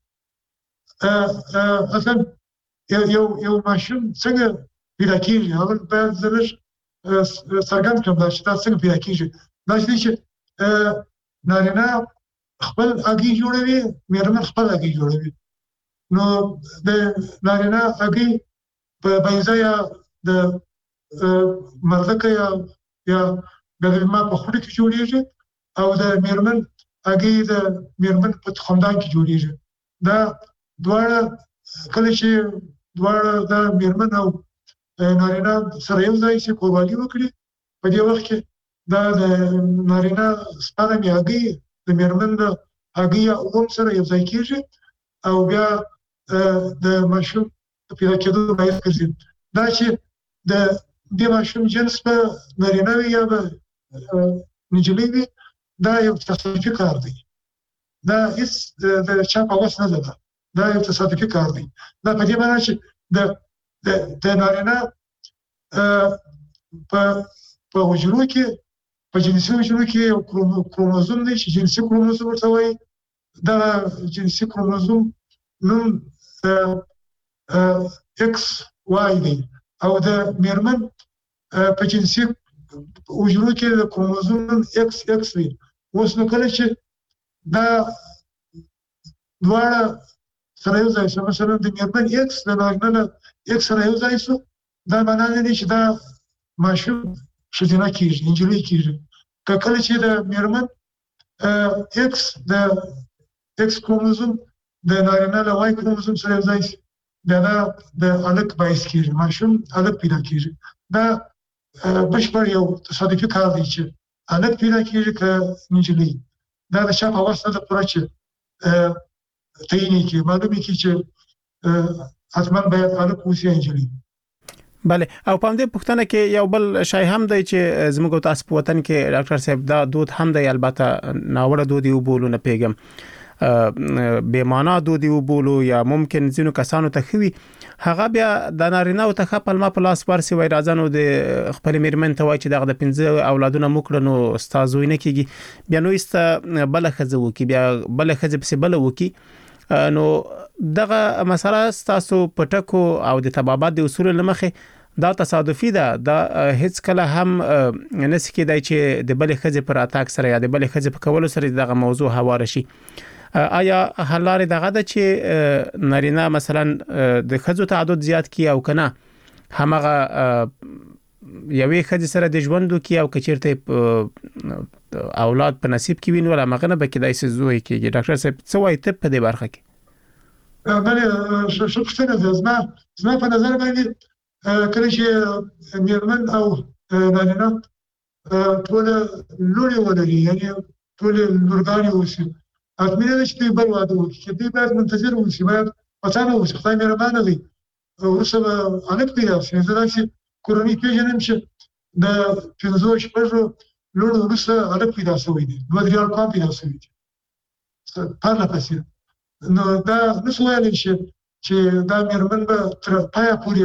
اصلا یو ماشوم څنګه پیدا کیږي هغه باید زلش څرګند کړم دا چې تاسو څنګه پیدا کیږي دا چې نارینه خپل اگی جوړوي مېرمن خپل اگی جوړوي نو د نارینه اگی په بایزایا د مرزکه یا د ما په خوړه کې جوړیږي او د مېرمن اگی د مېرمن په خاندان کې جوړیږي دا دواړه کله چې دواړه د مېرمن او نارینه سره یو ځای شي قرباني وکړي په دې وخت کې دا د نارینه سپارم یاګي د مېرمن د هغې هم سره یو ځای کېږي او بیا د ماشوم پیدا کېدو باعث ګرځي دا چې د دې ماشوم جنس په نارینه وي یا به نجلۍ وي دا یو تصادفي کار دی دا هیڅ د چا په وس نه ده دا یو تصادفي کار دی دا په دې معنی چې د نارینه په حجرو کې په جنسي حجرو کې یو کروموزوم دی چې جنسي کروموزوم ورته وایي. دا جنسي کروموزوم نوم ایکس وای دی او د میرمن په جنسي حجرو کې د کروموزوم نوم ایکس ایکس وي. اوس نو کله چې دا دواړه سره یو ځای شو، مثلا د میرمن ایکس د نارینه ایکس سره یو ځای شو، دا معنا نه دی چې دا ماشوم ښځینه کېږي، نجلۍ کېږي. که کله چې د میرمن ایکس د ایکس کروموزوم د نارینه له وای کروموزوم سره یو ځای شي، بیا دا د هلک باعث کېږي، ماشوم هلک پیدا کېږي. دا بشپړ یو تصادفي کار دی چې هلک پیدا کېږي که نجلۍ. دا د چا په وس نه ده پوره چې تعین یې کړي، معلوم یې کړي چې حتما باید هلک اوسي یا نجلۍ. بله، او په همدې پوښتنه کې یو بل شی هم دی چې زموږ تاسو په وطن کې ډاکټر صاحب دا دود هم دی، البته ناوړه دود یې وبولو، نه پیږم بې معنا دود یې وبولو یا ممکن ځینو کسانو ته ښه وي، هغه بیا د نارینه او ته ښه پلمه په لاس ورسي وایي راځه نو د خپلې میرمن ته وایي چې دغه د 15 اولادونه مو کړه نو ستا زوی نه کېږي، بیا نو ایسته بله ښځه وکړي، بیا بله ښځې پسې بله وکړي. نو دغه مسله ستاسو په ټکو او د طبابت د اصولو له مخې دا تصادفي ده، دا هیڅ کله هم نشي کېدای چې د بلې ښځې پر اتاک سره یا د بلې ښځې په کولو سره دغه موضوع هواره شي. آیا حل لارې دغه ده چې نارینه مثلا د ښځو تعدد زیات کړي او کنه همغه یوې ښځې سره د ژوند وکړي او که چېرته اولاد په نصیب کې وي نو همغه نه به کېدای شي زوی کېږي. ډاکټر صاحب څه وایي ته په دې برخه کې؟ بله، ښه پوښتنه ده. زما په نظر باندې کله چې میرمن او نارینه ټوله لوڼې ولري، یعنې ټولې لورګانې اوسي، حتمي نه ده چې دوی بل واده وکړي، چې دوی باید منتظر اوسي، باید پڅانه اوسي. خدای مهربانه دی، وروسته به هلک پیدا شي. زه داسې کورنۍ پېژنم چې د 5-6 لوڼو وروسته هلک پیدا شوی دی، 2-3 هلکان پیدا شوي دي پرله پسې. نو دا نشو ویلی چې دا میرمن به تر پایه پورې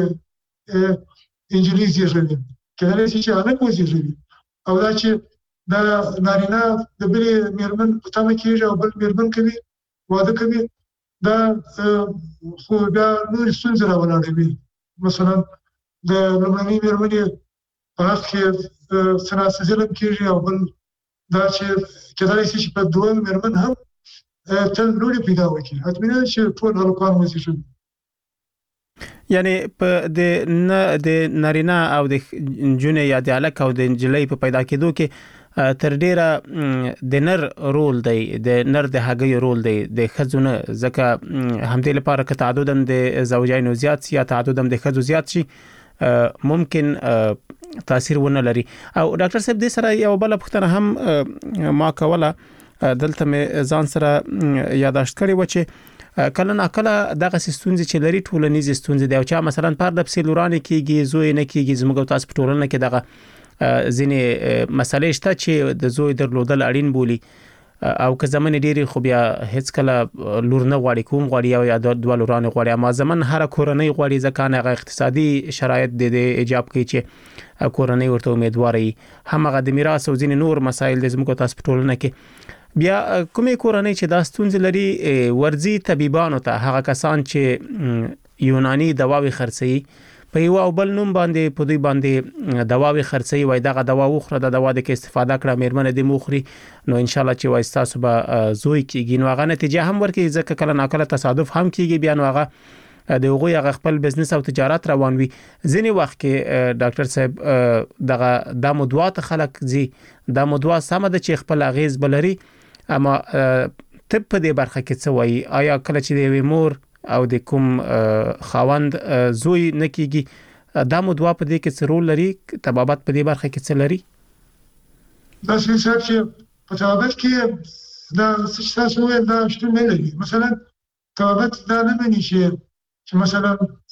انجلۍ زېږوي، کېدلی شي چې هلک وزېږوي، او دا چې دا نارینه د بلې میرمن په تمه کېږي او بل میرمن کوي، واده کوي، دا خو بیا نورې ستونزې راولاړوي. مثلا د لومړنۍ میرمنې په حق کې څه ظلم کېږي، او بل دا چې کېدلی شي چې په دویم میرمن هم تل لوڼې پیدا وکړي، حتمي نه ده چې ټول هلکان وزېږوي. یعنی په د نارینه او د نجونې یا د هلک او د نجلۍ په پیدا کېدو کې تر ډیره د نر رول دی، د نر د هګۍ رول دی، د ښځو نه. ځکه همدې لپاره که تعدد هم د زوجینو زیات شي یا تعدد هم د ښځو زیات شي ممکن تاثیر ونه لري. او ډاکټر صاحب دې سره یو بل پوښتنه هم ما کوله، دلته مې ځان سره یاداشت کړی و چې کله ناکله دغه ستونزې چې لري ټولنیز ستونزې دی، او چا مثلا پرده پسې لورانې کېږي، زوی نه کېږي. زموږ تاسو په ټولنه کې دغه ځینې مسلې شته چې د زوی درلودل اړین بولي، او که زمن ډېری خو بیا هیڅ کله لور نه غواړي، کوم غواړي یا دوه لورانې غواړي، اما زمن هر کورنۍ غواړي، ځکه هغه اقتصادي شرایط د ایجاب کوي چې کورنۍ ورته امیدوار وي. همغه د میراث او ځینې نور مسایل د زموږ تاسو په ټولنه کې. بیا کومې کورنۍ چې دا ستونزې لري ورځي طبيبانو ته، هغه کسان چې یوناني دواوې خرڅوي په یو او بل نوم باندې په دوی باندې دواوې خرڅوي، وای دغه دوا وخوره، د دوا د کې استفاده کړه، میرمن دې مخري نو ان شاء الله چې وای تاسو به زوی کېږي. نو هغه نتیجه هم ورکړي، ځکه کله ناکله تصادف هم کېږي، بیا نو هغه د هغه خپل بزنس او تجارت روان وي. ځینې وخت کې ډاکټر صاحب دغه د مدوات خلک زی د مدوا سم د چې خپل اغیز بلري، اما طب په دې برخه کې څه وایي؟ آیا کله چې د مور او د کوم خاوند زوی نه کېږي دا مدوا په دې کې څه رول لري؟ طبابت په دې برخه کې څه لري؟ دا څه چې په طبابت کې دا څه تاسو وایي دا شته نه لري. مثلا طبابت دا نه معنی چې مثلا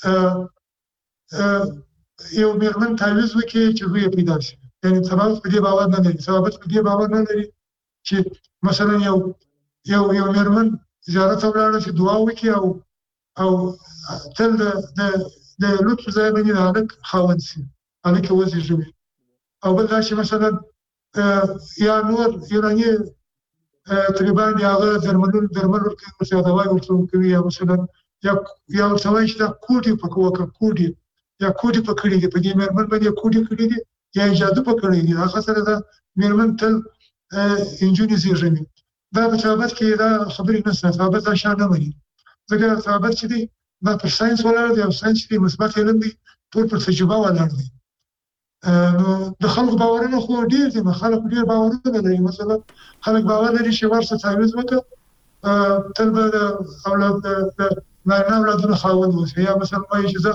یو میرمن تعویض وکړي چې زوی پیدا شي، یعنی طبابت په دې باور نه لري. طبابت په دې باور نه لري چې مثلا یو میرمن زیارت ته ولاړه چې دعا وکړي او تل د لطف ځای باندې د هلک خاوند شي، هلک یې وزېږوي. او بل دا چې مثلا یا نور ایرانی طالبان دی هغه درملو کې مثلا دوايي ورته کوي یا مثلا یا ورته چې دا کوټي په کوکه کوټي یا کوټي په کړی دی په دې مرمن باندې کوټي کړی دی یا جادو په کړی دی هغه سره دا مرمن تل انجونی زیږمي دا په ثابت کې دا خبرې نه ثابت شان نه وي ځکه ثابت چې دی دا پر ساينس ولاړ دی او ساينس دی مثبت علم دی ټول پر تجربه ولاړ دی نو د خلکو باورونه خو ډیر دي خلک ډیر باورونه لري مثلا خلک باور لري چې ورسره تعویض وکړه تل به اولاد نه اولادونه خاوند وي یا مثلا وایي چې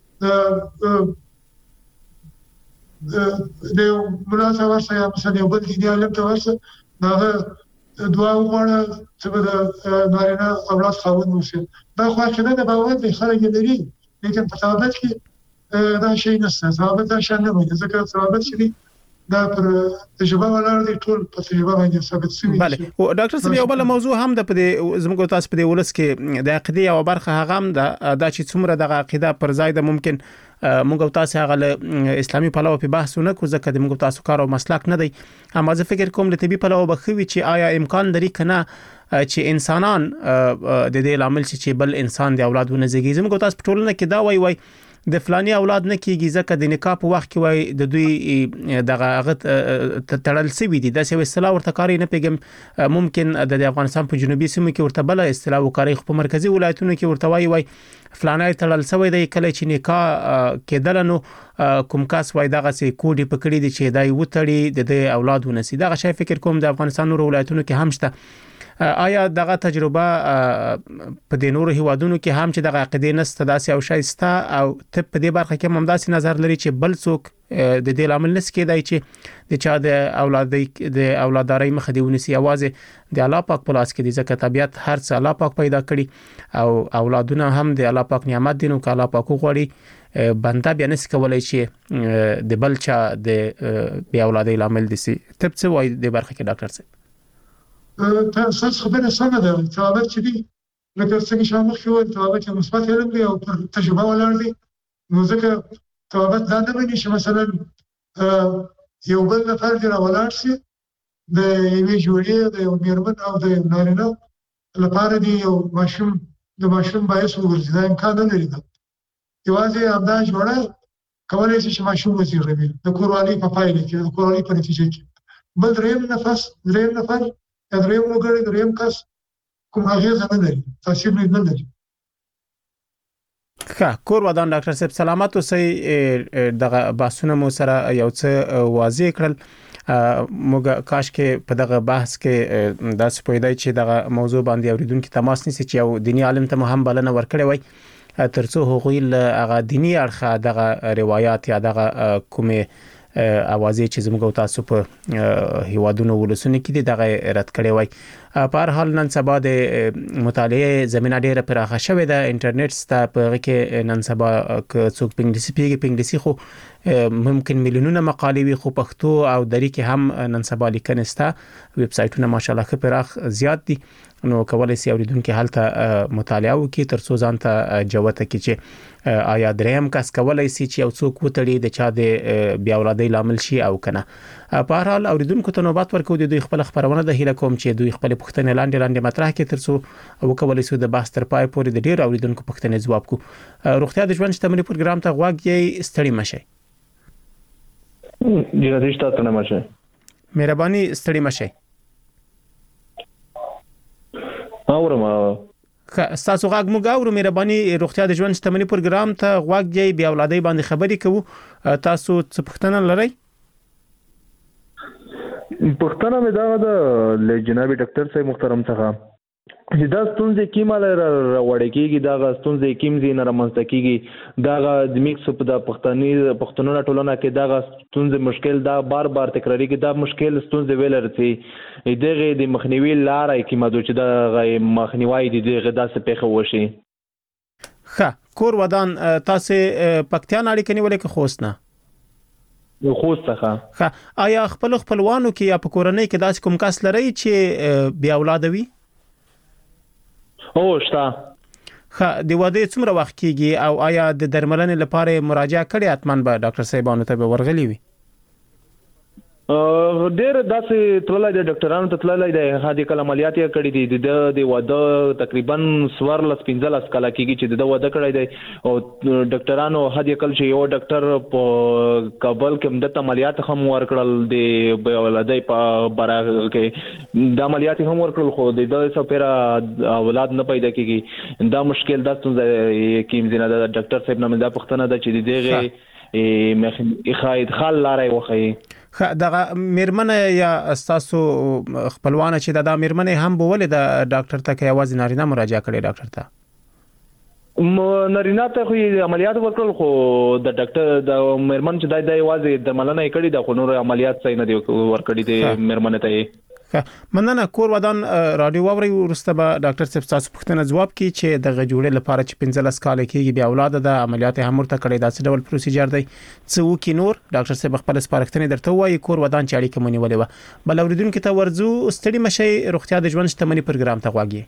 د ملاسه ورسره یا مثلا یو بل دي علم ته ورسره دا دعا وغواړه چې د نارینه اولاد خاوند وي دا خو چې نه باور دي خلک لري لیکن په ثابت کې دا شي نشته ثابت دا شان نه وي ځکه ثابت شي دا پر تجربه ولاړ دي ټول په تجربه باندې ثابت شوی بله او ډاکټر صاحب یو بل موضوع هم د زموږ تاسو په دې ولس کې د عقیده او برخه هغه هم دا چې څومره د عقیده پر ځای د ممکن موږ تاسو هغه اسلامي پلوه په بحثونه کو ځکه د موږ تاسو کار او مسلک نه دی اما زه فکر کوم د طبي پلوه بخوي چې آیا امکان لري کنه چې انسانان د دې لامل چې بل انسان د اولادونه زیږي زموږ تاسو په ټولنه کې دا وای د فلاني اولاد نه کیږي ځکه د نکاح په وخت کې وای د دوی دغه تړل سوي دي د څه اصطلاح ورته کاری نه پیګم ممکن د افغانستان په جنوبي سیمو کې ورته بل اصطلاح وکړي خو په مرکزی ولایتونو کې ورته وای فلانای تړل سوی دی کله چې نکاح کېدل نو کوم کس وای دغه سي کوډي پکړي دي چې دای وټړي د اولادونه سي دغه شی فکر کوم د افغانستان نور ولایتونو کې هم شته آیا دغه تجربه په د نورو هیوادونو کې هم چې دغه عقیده نسته داسې او شایسته او ته په دې برخه کې ممداسي نظر لري چې بل څوک د دې لامل نس کېدای چې د چا د اولاداري مخ دی ونسی اوازه د الله پاک په لاس کې دي ځکه طبيعت هر څه الله پاک پیدا کړی او اولادونه هم د الله پاک نعمت دي نو که الله پاک غوړي بنده بیا نس کولای چې د بل چا د بیا اولادي لامل دي سي ته څه وایي د برخه کې ډاکټر صاحب تاسو خبره سمه ده ثابت چې دي لکه څنګه چې موږ شو ثابت چې مثبت علم دی او پر تجربه ولاړ دی نو ځکه ثابت دا نه وایي چې مثلا یو بل نفر دی ولاړ شي د یوې جوړې د یو میرمن او د نارینه لپاره دی یو ماشوم د ماشوم باعث وګرځي دا امکان نه لري یوازې همدا جوړه کولای شي چې ماشوم وزیږوي د کورنۍ په پایله کې د کورنۍ په نتیجه کې بل دریم نفر دریم وګړي دریم کس کوم اغیزه نه لري تاثیر نه لري کور ودان ډاکټر صاحب سلامت اوسئ دغه بحثونه مو سره یو څه واضح کړل موږ کاش کې په دغه بحث کې د سپویدای چې دغه موضوع باندې اوریدونکو تماس نیسي چې یو دینی عالم ته هم بلنه ورکړي وي ترڅو هغوی هغه دینی اړخه دغه روایت یا دغه کومه اوازې چې زموږ تاسو په هیوادونو ولسونه کې دغه رد کړي وای په هر حال نن سبا د مطالعه زمينه ډیره پراخه شوې ده انټرنیټ ستا په کې نن سبا څوک پنګلیسي خو ممکن میلیونونه مقالې وي خو پښتو او دری کې هم نن سبا لیکنه ستا ویب سټونه ماشاالله پراخ زیات دي نو کولای شي اوریدونکو حالت مطالعه وکړي ترڅو ځان ته جوته کې چې آیا دریم کس کولای شي چې یو څوک وتړي د چا د بیا اولادي لامل شي او کنه په هر حال اوریدونکو ته نوبت ورکو د دوی خپل خبرونه د هیله کوم چې دوی خپل پوښتنې لاندې مطرح کړي ترڅو وکولای شي د باستر پای پورې د ډیر اوریدونکو پوښتنې ځواب کو روغتیا د ژوند شتمنۍ پروګرام ته غواګي ستړي مشه جنازي تاسو نه مشه مهرباني ستړي مشه اورم تاسو غاګ مو ګاورو مهرباني روغتیا د ژوند شتمنۍ پروګرام ته غواګي بیا اولادي باندې خبرې کوو تاسو څه پوښتنه لرئ پښتنه مې دا د جناب ډاکټر صاحب محترم څخه چې دا ستونزې کیماله راوړې کېږي دا ستونزې کیمزي نه رامنځته کېږي دا د میکس په د پښتنو ټولنه کې دا ستونزې مشکل دا بار تکراري کې دا مشکل ستونزې ویل رسي دغه د مخنیوي لارې کې مدو چې دا مخنیوي دغه داسې پیښه وشي کور ودان تاسو پکتیان اړیکې نیولې کې خوستنه خوسته آیا خپلوانو کې یا په کورنۍ کې داسې کوم کس لري چې بیا اولاد وي او شته د واده څومره وخت کېږي او آیا د درملنې لپاره مراجعه کړې اتمن به ډاکټر صاحبانو ته ورغلي وي ډېر داسې تللی دی ډاکټرانو ته تللی دی هدي کله عملیات یې کړي دي د واده تقریبا 14-15 کاله کېږي چې د واده کړی دی او ډاکټرانو هدي کله چې یو ډاکټر په کابل کې د عملیات هم ورکړل د ولادت په باره کې د عملیات هم ورکړل خو د سپیره اولاد نه پیدا کېږي دا مشکل دا څنګه کې مزینه د ډاکټر صاحب نه دا پښتنه ده چې دغه خاید خال لاري وخی دغه میرمنه یا استاسو خپلوانه چې دا میرمنه هم بوله د ډاکټر ته کې आवाज نارینه مراجعه کړي ډاکټر ته نارینه ته خو عملیات وکړل خو د ډاکټر د میرمن چې د आवाज درملنه کړي د خو نور عملیات صحیح نه دی ورکړي د میرمنه ته مننه کور ودان رادیو ووري ورسته به ډاکټر صاحب تاسو پوښتنه جواب کی چې د جوړې لپاره چې 15 کال کېږي بیا اولاد د عملیات هم ورته کړي داسې ډول پروسیجر دی څو کې نور ډاکټر صاحب خپل سپارښتنه درته وایي کور ودان چې اړیکه مونږ ولې و بل اوریدونکو ته ورزو ستړي مشي روغتیا د ژوند شتمنۍ پروګرام ته غواګي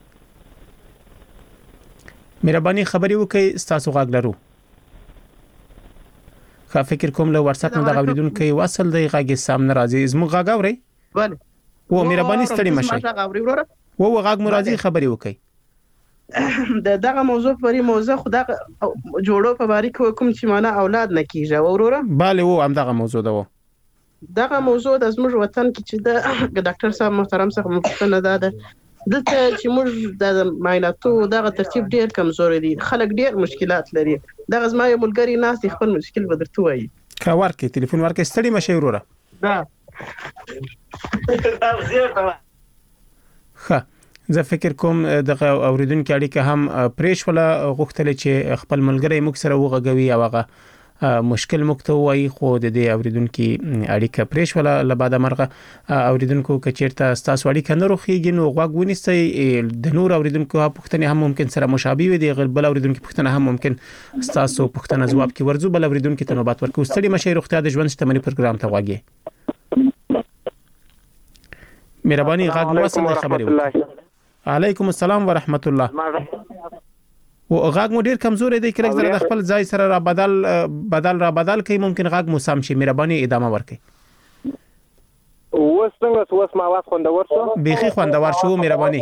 مهرباني خبري وکي تاسو غاګ لرو خا فکر کوم له واتس اپ نه د اوریدونکو وصل دی غاګي سامنے راځي زمو غاګ اوري بله و مهرباني ستړي مشي و غاګ مرادي خبري وکي دغه موضوع پرې موضوع خدا جوړو په باره کې کوم چې معنا اولاد نه کیږي وروره bale و هم دغه موضوع ده دغه موضوع د زموږ وطن کې چې د ډاکټر صاحب محترم څخه مفتنه ده دلته چې موږ د معایناتو دغه ترتیب ډیر کمزوري دي خلک ډیر مشکلات لري دغه زما یو ملګری ناس خپل مشکل بدرته وایي کا ورکه ټلیفون ورکه ستړي مشي وروره دا ښه زه فکر کوم دغه اوریدونکو اړیکه هم پریش ولا غوښتل چې خپل ملګری موږ سره وغږوي او هغه مشکل مکته وای خو د دې اوریدونکو اړیکه پریش ولا لباده مرغه اوریدونکو کچیرته تاسو اړیکه نه روخیږي نو غوږ ونیسئ د نور اوریدونکو پوښتنه هم ممکن سره مشابه وي د بل اوریدونکو پوښتنه هم ممکن تاسو پوښتنه جواب کی ورزو بل اوریدونکو ته نوبت ورکو ستړي مشي روغتیا د ژوند شتمنۍ پروګرام ته غواګي مهرباني غاګ وصل خبري علیکم السلام ورحمت الله و غاګ مو ډیر کمزورې دی کله زره د خپل ځای سره را بدل کوي ممکن غاګ مو سم شي مهرباني ادامه ورکړئ وس ما واس خوندور شو بيخي خوندور شو مهرباني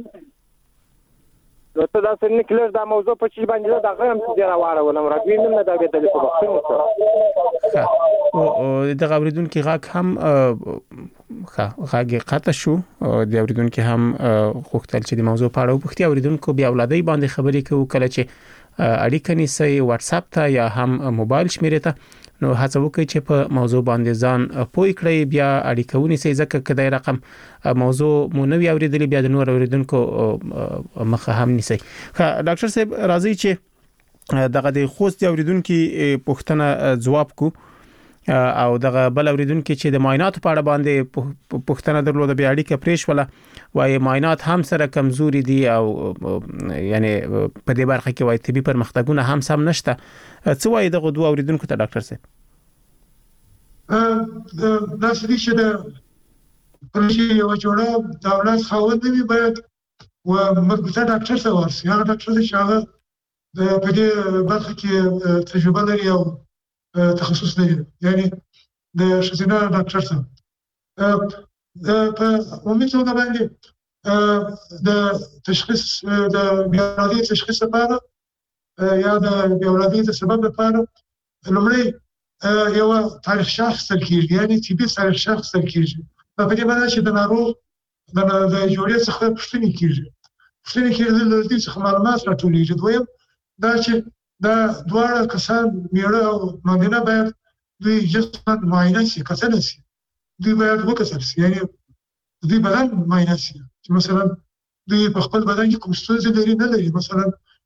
ته دا څنګه کلر دا موضوع په چې باندې دا غوښم چې راوړل ولم راګوي نه دا به د بخښنې او د اوریدونکو غاګ هم غاګ قطع شو د اوریدونکو هم غوښتل چې د موضوع په اړه وپوښتي اوریدونکو بیا اولادای باندې خبرې کوي کله چې اړیکه نیسي واتس اپ ته یا هم موبایل شمیرې ته نو هڅه وکړئ چې په موضوع باندې ځان پوي کړئ بیا اړیکه ونیسئ ځکه کله رقم موضوع مو نوې اوریدلې بیا د نور اوریدونکو مخه هم نیسئ ډاکټر صاحب راځي چې دغه د خوست اوریدونکو پوښتنه جواب کو او دغه بل اوریدونکو چې د معاینات په اړه باندې پوښتنه درلوده بیا اړیکه پریش ولا وای معاینات هم سره کمزوري دي او یعنی په دې برخه کې وای طبي پرمختګونه هم سم نشته څه وای دغه دوه اوریدونکو ته ډاکټر صاحب دا چې د پرشي یو جوړه د اولاد خاوند دی باید و مربوطه ډاکټر سره ورسي هغه ډاکټر چې هغه په دې برخه کې تجربه لري او تخصص لري یعنی د شزینه ډاکټر سره په عمومي توګه باندې د تشخیص د بیولوژي تشخیص لپاره یا د بیولوژي د سبب لپاره لومړی یو تاریخ شخص ترکیږي یعنی طبي تاریخ شخص ترکیږي په دې باندې چې د ناروغ د جوړې څخه پوښتنه کیږي د دې څخه معلومات راټولېږي دویم دا چې دا دواړه کسان میړه او نارینه باید دوی جسمن معاینه شي کتل شي دوی باید وکتل شي یعنی دوی بدن معاینه شي چې مثلا دوی په خپل بدن کې کوم ستونزې لري نه لري مثلا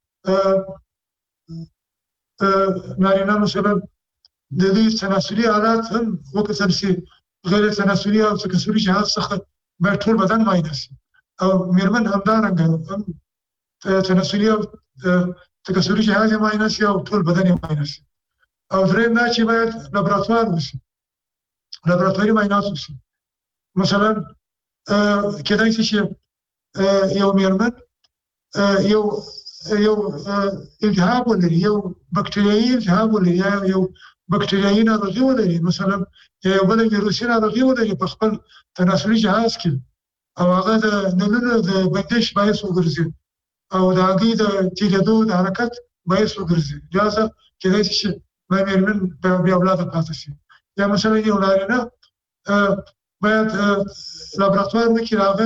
نارینه مثلا د دې تناسلي حالات هم وکتل شي غیر تناسلي او تکثري جهاز څخه باید ټول بدن معاینه شي او میرمن همدارنګه هم تناسلي او تکثري جهاز معاینه شي او ټول بدن معاینه شي او درېیم دا چې باید لابراتوار وشي لابراتواري معاینات وشي مثلا کېدای شي چې یو میرمن یو یو التهاب ولري، یو بکټریايي التهاب ولري، یا یو بکټریايي ناروغي ولري، مثلا یو بل ویروسي ناروغي ولري په خپل تناسلي جهاز کې، او هغه د نلونو د بندش باعث وګرځي او د هغې د تیریدو د حرکت باعث وګرځي، لهذا کېدای شي چې مېرمن بې اولاده پاتې شي. یا مثلا یو نارینه باید لابراتوار وکړي، هغه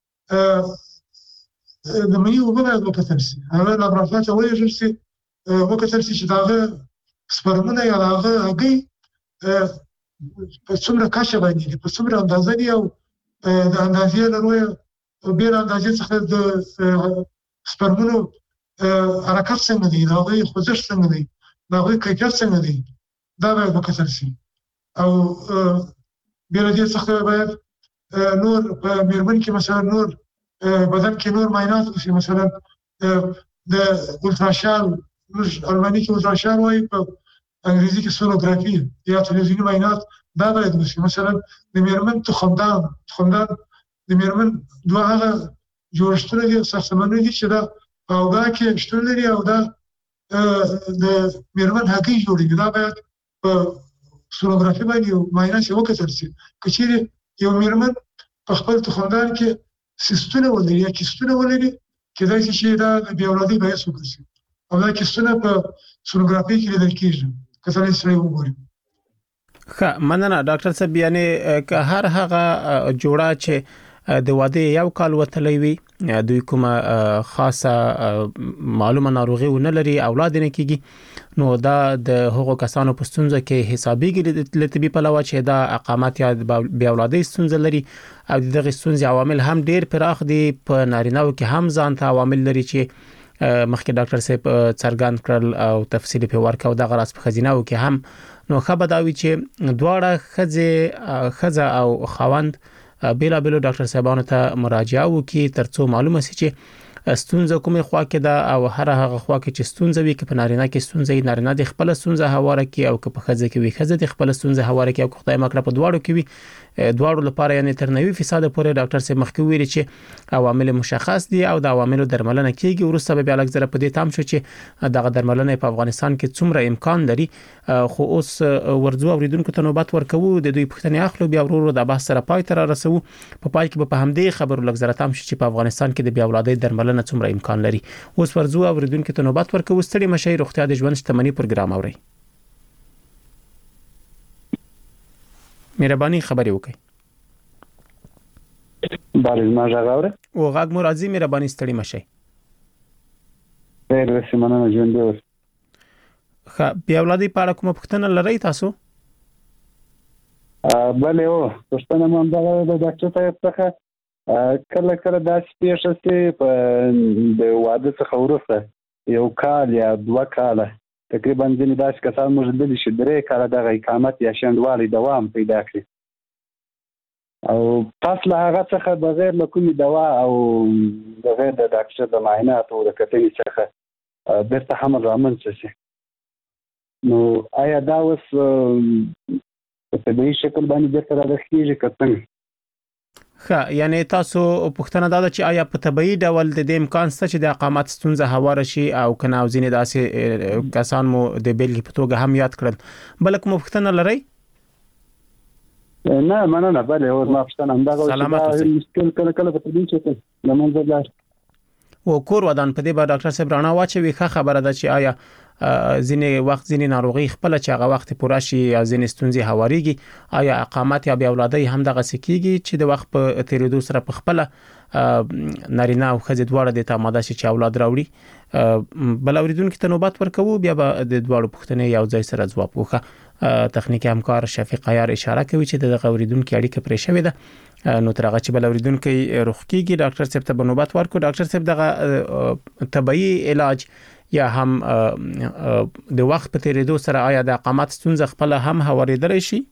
د مني اوبه باید وکتل شي، هغه لابراتوار ته ولېږل شي، وکتل شي چې د هغه سپرمونه یا د هغه هګۍ په څومره کچه باندې دي، په څومره اندازه دي، او د اندازې له رویه بېله اندازې څخه د سپرمونو حرکت څنګه دی، د هغوی خوځښت څنګه دی، د هغوی کیفیت څنګه دی، دا باید وکتل شي. او بېله دې څخه باید نور په مېرمن کې مثلا نور بدن کې نور معاینات وشي، مثلا د الټراشال، موږ الماني کې الټراشال وایي، په انګریزي کې سونوګرافي یا تلویزیوني معاینات، دا باید وشي. مثلا د مېرمن تخمدان د مېرمن دوه هغه جوړښتونه دي، ساختمانونه دي چې دا په اوږه کې شتون لري، او دا د مېرمن هګۍ جوړوي، دا باید په سونوګرافي باندې معاینه شي، وکتل شي. که چېرې یو مېرمن په خپل تخمدان کې سیستونه ولري یا کیستونه ولري، کېدای شي چې دا د بې اولادۍ باعث وګرځي، او دا کیستونه په سونوګرافي کې لیدل کېږي، که سړی سړی وګوري. ښه مننه ډاکټر صاحب. یعنې که هر هغه جوړه چې د واده یو کال وتلی وي، دوی کومه خاصه معلومه ناروغي ونه لري، اولاد نه کیږي، نو دا د هغو کسانو په ستونزه کې حسابېږي له طبي پلوه چې دا اقامت یا بې اولادۍ ستونزه لري، او دغه ستونزې عوامل هم ډېر پراخ دي. په نارینه‌و کې هم ځان ته عوامل لري چې مخکې ډاکټر صاحب څرګند کړل او تفصیل په ورکاو، دغه راز په خزینه‌و کې هم. نو ښه به دا وي چې دواړه ښځه او خاوند بیلابیلو ډاکټر صاحبانو ته مراجعه وکړي، ترڅو معلومه شي چې ستونزه کومه خوا کې ده، او هر هغه خوا کې چې ستونزه وي، کې په نارینه کې ستونزه وي، نارینه د خپل ستونزه هواره کوي، او که په ښځه کې وي، ښځه د خپل ستونزه هواره کوي، او خدای مکړه په دواړو کې وي، دواړو لپاره یعنی تر 90% پورې ډاکټر صاحب مخکې ویلي چې عوامل مشخص دي او د عواملو درملنه کیږي. وروسته به بیا لږ زره په دې تام شو چې دغه درملنه په افغانستان کې څومره امکان لري. خو اوس ورځو اوریدونکو ته نوبت ورکوو، د دوی پوښتنې اخلو، بیا ورو د بحث سره پای ته رسوو. په پای کې به په همدې خبرو لږ زره تام شو چې په افغانستان کې د بیا اولادۍ درملنه څومره امکان لري. اوس ورځو اوریدونکو ته نوبت ورکوو. ستړي مشي، روغتیا د ژوند شتمنۍ پروګرام اوري. مهرباني خبرې وکړئ. بله ما غاوره او غاګ مو راځي، مهرباني ستړي مشي. ډېر مننه ژوند دی. ښه، بیا اولادۍ په اړه کومه پوښتنه لرئ تاسو؟ بله پوښتنه مې همدغه د ډاکټر صاحب څخه کله داسې پیښه شي په د واده څخه وروسته یو کال یا 2 کاله تقریبا ځینې داسې کسان موږ لیدلي چې 3 کاله دغه اقامت یا شنډوالي دوام پیدا کړي، او پس له هغه څخه بغیر له کومې دوا او بغیر د ډاکټر د معایناتو او د کتنې څخه بیرته حمل رامنځته شي. نو آیا دا اوس په طبیعي شکل باندې بیرته راغږیږي که څنګه؟ ښه، یعنی تاسو پوښتنه دا ده چې آیا په طبیعي ډول د دې امکان شته چې د اقامت ستونزه هواره شي، او که نه، او ځینې داسې کسان مو د بیلګې په توګه هم یاد کړل. بله کومه پوښتنه لرئ؟ نه مننه. بله اوس ما پوښتنه همدغه سلامت اوسئ. مشکل کله په طبیعي شکل له منځه لاړ او کور ودان په دې به ډاکټر صاحب رڼا واچوي. ښه خبره ده چې آیا ځینې وخت ځینې ناروغي خپل چې هغه وخت پوره شي یا ځینې ستونزې هواريږي، آیا اقامت یا بیا اولادۍ هم دغه سکیږي چې د وخت په تیریدو سره په خپل نارینه او ښځې دواړه د تاماده شي چې اولاد راوړي؟ بل اوریدونکو ته نوبت ورکوو، بیا به د دواړو پوښتنې یو ځای سره ځواب وکړو. تخنیکی همکار شفیق عیار اشاره کوي چې دغه اوریدونکو اړیکه پرې شوې ده. نو تر هغه چې بل اوریدونکو روغ کیږي ډاکټر صاحب ته نوبت ورکړو. ډاکټر صاحب دغه طبيعي علاج یا هم د وخت په تیریدو سره آیا د اقامت ستونزه خپل هم هوارېدلی شي؟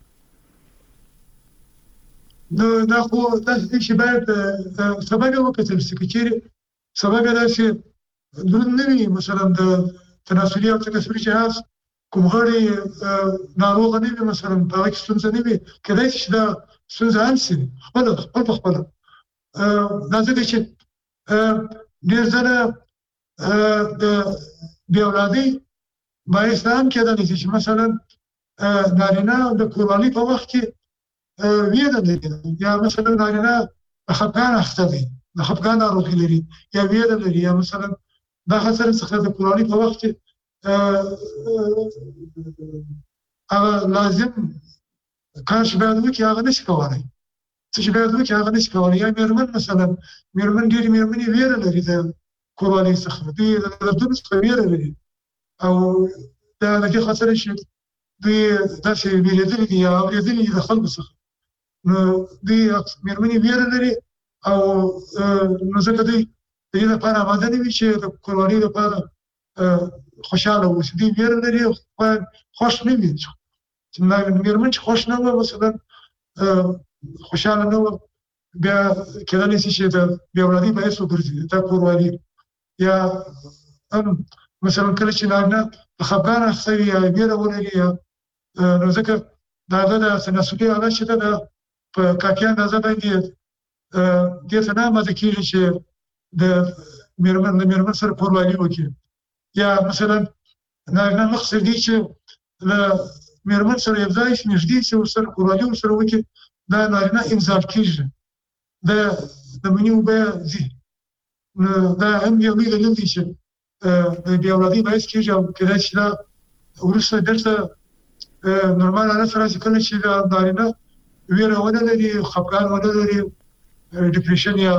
دا خو داسې چې باید سبب یې وکتل شي. که چېرې سبب یې داسې دروند نه وي، مثلا د تناسلي او تکثري جهاز کوم غړي ناروغه نه وي، مثلا په هغه کې ستونزه نه وي، کېدای شي چې دا ستونزه حل شي خپل په خپله. دا ځکه چې ډېر ځله د بې اولادۍ باعث هم کېدلی چې مثلا نارینه د کورنۍ په وخت کې ویره لري یا مثلا نارینه په خپګان اخته دی د خپګان ناروغي لري یا ویره لري یا مثلا دا خاصه څخه د کورنۍ په وخت کې لازم کار چې باید وکړي هغه نشي کولی څه چې باید وکړي هغه نشي کولی یا مېرمن مثلا ډېرې مېرمنې ویره لري د کورنۍ څخه دوی د دردونو څخه ویره لري او دا د دې خاطر چې دوی داسې ویرېدلي دي یا اورېدلي دي د خلکو څخه نو دوی مېرمنې ویره لري او نو ځکه دوی د دې لپاره آماده نه وي چې د کورنۍ لپاره خوشحاله اوسي دوی ویره لري خوښ نه وي مېرمن چې خوښ نه وه مثلا خوشحاله نه وه بیا کېدلی شي چې د بې اولادۍ باعث وګرځي دا کوروالي یا هم مثلا کله چې نارینه په خپګان اخته وي یا ویره ولري نو ځکه د هغه د تناسلي حالت چې ده په کافي اندازه باندې دې ته نه اماده کېږي چې د مېرمن سره کوروالي وکړي یا مثلا نارینه مقصد دی چې له مېرمن سره یو ځای شي نږدې شي ورسره کوروالي ورسره وکړي دا نارینه انزال کېږي د مني اوبه ځي نو دا هم یو لوی دلیل دی چې د بې اولادۍ باعث کېږي او کېدای شي دا وروسته بېرته نورمال حالت ته راشي کله چې د نارینه ویره ونه لري خپګان ونه لري ډپریشن یا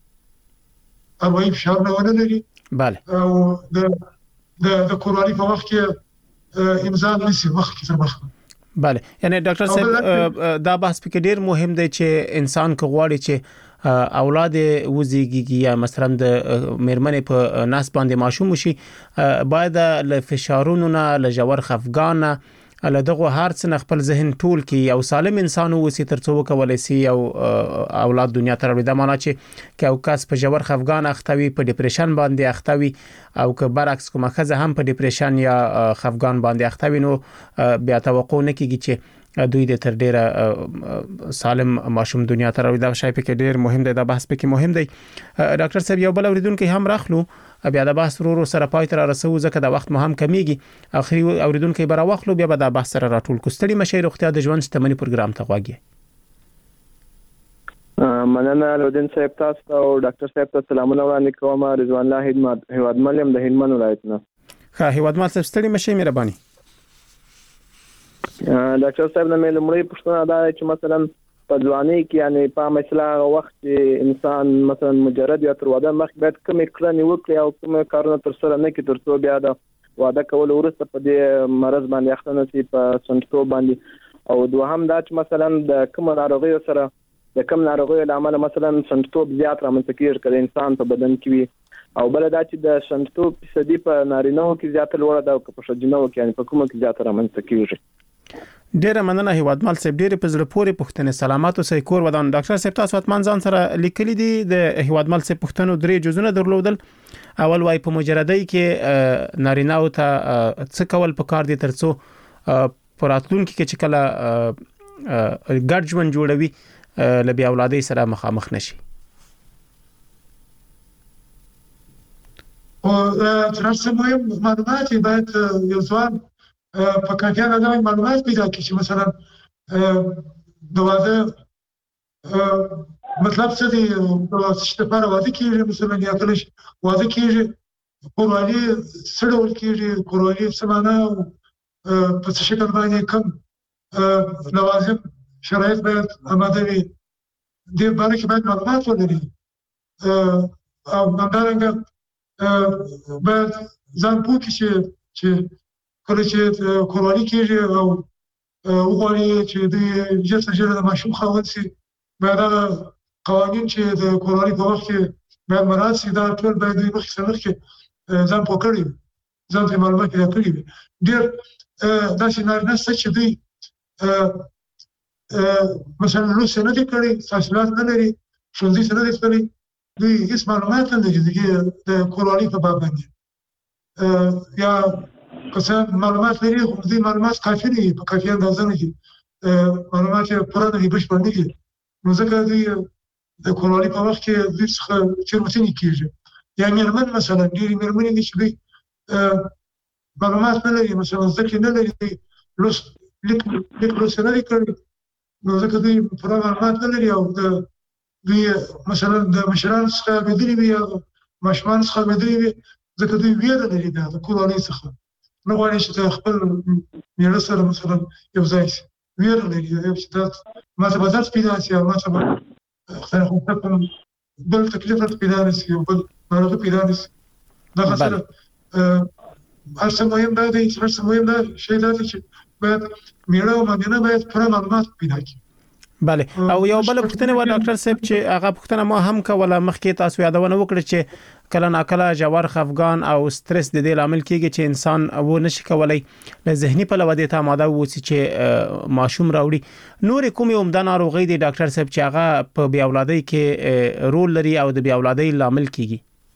اروايي فشارونه ونه لري او د کوروالي په وخت کې انزال نشي مخکې تر مخه بله یعنی ډاکټر صاحب دا بحث پکې ډیر مهم دی چې انسان کو غواړي چې اولاد وزيږي یا مثلا د مېرمنې په ناس باندې ماشوم شي باید له فشارونو نه له جوړ خفګان له دغه هر څه خپل ذهن ټول کې یو سالم انسان وسی ترڅو کولای شي او اولاد دنیا ته راوړي دا معنی چې یو کس په جوړ خفګان اختوي په ډیپریشن باندې اختوي او که برعکس کومه خزه هم په ډیپریشن یا خفګان باندې اختوي نو بیا توقع نه کیږي چې دوی د تر ډیره سالم ماشوم دنیا ته راوړي دا شای په کې ډیر مهم دی دا بحث په کې مهم دی ډاکټر صاحب یو بل اوریدونکو هم راخلو بیا دا بحث ورو سره پای ته رسو ځکه دا وخت مهم کمیږي اخري اوریدونکو به راوخلو بیا به دا بحث سره راټول کوستړي مشه روغتیا د ژوند شتمنۍ پروګرام ته غواګي مننه لودین صاحب تاسو او ډاکټر صاحب ته سلامونه وړاندې کوم رضوان الله هیوادمل يم د هلمند ولایت نه ښه هیوادمل صاحب ستړي مشه مهرباني ډاکټر صاحب نه مې لمړی پوښتنه دا چې مثلا په ځواني کې یعنی په مثلا وخت چې انسان مثلا مجرد یا تر واده مخکې باید کوم کړنې وکړي او کوم کارونه تر سره نه کړي ترڅو بیا د واده کول ورسته په دې مرز باندې اخته نشي په سنتو باندې او دوهم دا چې مثلا د کوم ناروغي سره د کوم ناروغي لامل مثلا سنتو زیات رامنځته کیږي کله انسان په بدن کې وي او بل دا چې د سنتو فیصدي په نارینه کې زیات لوړه ده او په ښځینه کې یعنی په کومه کې زیات رامنځته کیږي ډیره مننه هیوادمل صاحب ډیره په زړه پورې پوښتنه سلامات او سې کور ودان ډاکټر صاحب تاسو اتمن ځان سره لیکلي دي د هیوادمل صاحب پوښتنو درې جزونه درلودل اول وای په مجردۍ کې نارینه او ته څه کول پکار دي ترڅو پراتلونکو کې چې کله ګډ ژوند جوړوي لبي اولادې سره مخامخ نشي او ترڅو مهم معلومات باید یو ځوان په کافي اندازه معلومات پیدا کړي چې مثلا د واده مطلب څه دی چې لپاره واده کیږي مثلا یا کله واده کیږي کوروالي څه ډول کیږي کوروالي څه معنی په څه شکل باندې کوم لوازم شرایط باید آماده وي دې باندې کې باید معلومات ولري او همدارنګه باید ځان پوه کړي چې کله چې کوروالي کېږي او وغواړي چې د ژر د ماشوم خاوند شي باید هغه قوانین چې د کوروالي په وخت کې باید مراعات شي دا ټول باید دوی مخکې ځان پوه کړي ځان ته معلومات پیدا کړي وي ډېر داسې نارینه شته چې دوی مثلا لوست نه دي کړي تحصیلات نه لري ښوونځي ته نه دي تللي دوی هېڅ معلومات نه لري د کوروالي په باب باندې یا که معلومات لري خو دې معلومات کافي نه دي په کافي اندازه نه دي معلومات یې پوره نه دي بشپړ نه دي نو ځکه دوی د کوروالي په وخت کې دوی څخه تېروتنې کېږي یا میرمن مثلا ډېری میرمنې دي چې دوی معلومات نه لري، مثلا زده کړې نه لري، لیک لوست نه لري کړی، نو ځکه دوی پوره معلومات نه لري او دوی مثلا د مشرانو څخه لوېدلي وي یا ماشومانو څخه لوېدلي وي، ځکه دوی ویره لري د کورنۍ څخه، نه غواړي چې د خپل مېړه سره مثلا یو ځای شي، ویره لري چې ما ته به درد پیدا شي او ما ته به بل تکلیف پیدا نه شي او بل ناروغي پیدا نه شي. دغه سره هر څه مهم دا دی شی دا دی چې باید میړه او مېرمنه باید پوره معلومات پیدا کړي. بله او یو بل پوښتنه و ډاکټر صاحب چې هغه پوښتنه ما هم کوله مخکې تاسو یادونه وکړه چې کله ناکله جوار خفګان او سترس د دې لامل کېږي چې انسان و نشي کولای له ذهني پلوه د تاماده ووسی چې ماشوم راوړي. نور کومې عمده ناروغي دي ډاکټر صاحب چې هغه په بیا اولادۍ کې رول لري او د بیا اولادۍ لامل کېږي؟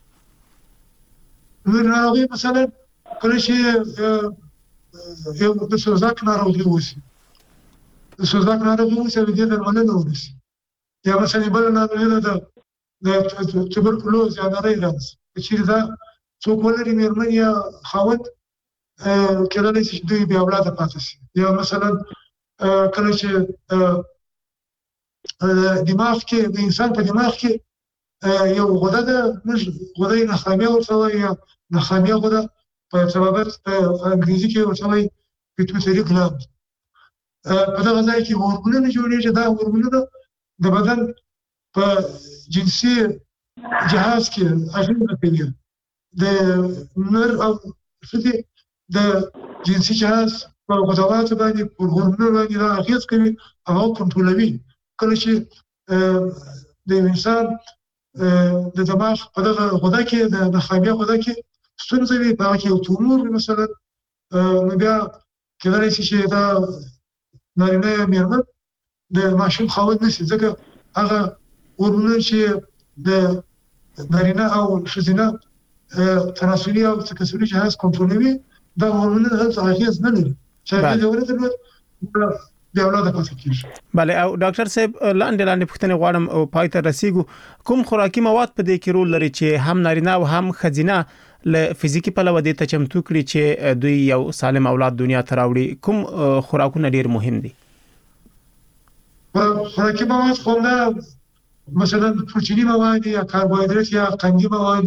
نور ناروغي مثلا کله چې یو د سوزاک ناروغي وشي، د سوزاک ناروغي وشي د دې درملنه ونشي، یا مثلا بل ناروغي ده د توبرکلوز یا نری رنځ چې دا څوک ولري میرمن یا خاوند کېدای شي دوی بیا اولاد پاتې شي، یا مثلا کله چې دماغ کې د انسان په دماغ کې یو غده ده، موږ غده نخامیا ورته وایو یا نخامیا غده په سبب په انګریزي کې ورته وایي پیټوټري ګلاند. په دغه ځای کې هورمونونه جوړېږي، دا هورمونونه د بدن په جنسي جهاز کې اغېزه کوي، د نر او ښځې د جنسي جهاز په غدواتو باندې پر هورمونونو باندې دا اغېز کوي او کنټرولوي. کله چې د انسان د دماغ په دغه غده کې د نخامیا غده کې ستونزه وي، په هغه کې یو تومور مثلا، نو بیا کېدای شي چې دا نارینه یا میرمن د ماشوم خاوند نشي، ځکه هغه هورمونونه چې د نارینه او ښځینه تناسلي او تکثري جهاز کنټرولوي، دا هورمونونه هلته اغېز نه لري چې هغې د ولې درلود بیا اولاد پاتې کېږي. بله او ډاکټر صاحب لاندې پوښتنې غواړم او پای ته رسیږو. کوم خوراکي مواد په دې کې رول لري چې هم نارینه او هم ښځینه له فزیکی پلوه دې ته چمتو کړي چې دوی یو سالم اولاد دنیا ته راوړي؟ کوم خوراکونه ډیر مهم دي؟ خوراکي مواد خو نه مثلا پروتیني مواد یا کاربوهایدرات یا قندي مواد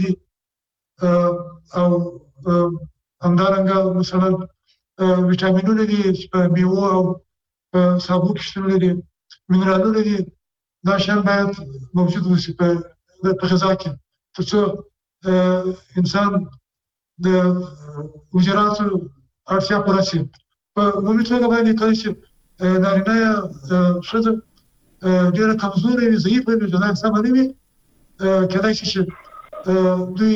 او همدارنګه مثلا ویټامینونه دي په میوه او په سابو کې شتون لري، منرالونه دي، دا شیان باید موجود وي په غذا کې ترڅو انسان د حجراتو اړتیا پوره شي. په عمومي توګه باندې کله چې نارینه یا ښځه ډېره کمزورې وي، ضعیفه وي، غذا سمه نه وي، کېدای شي چې دوی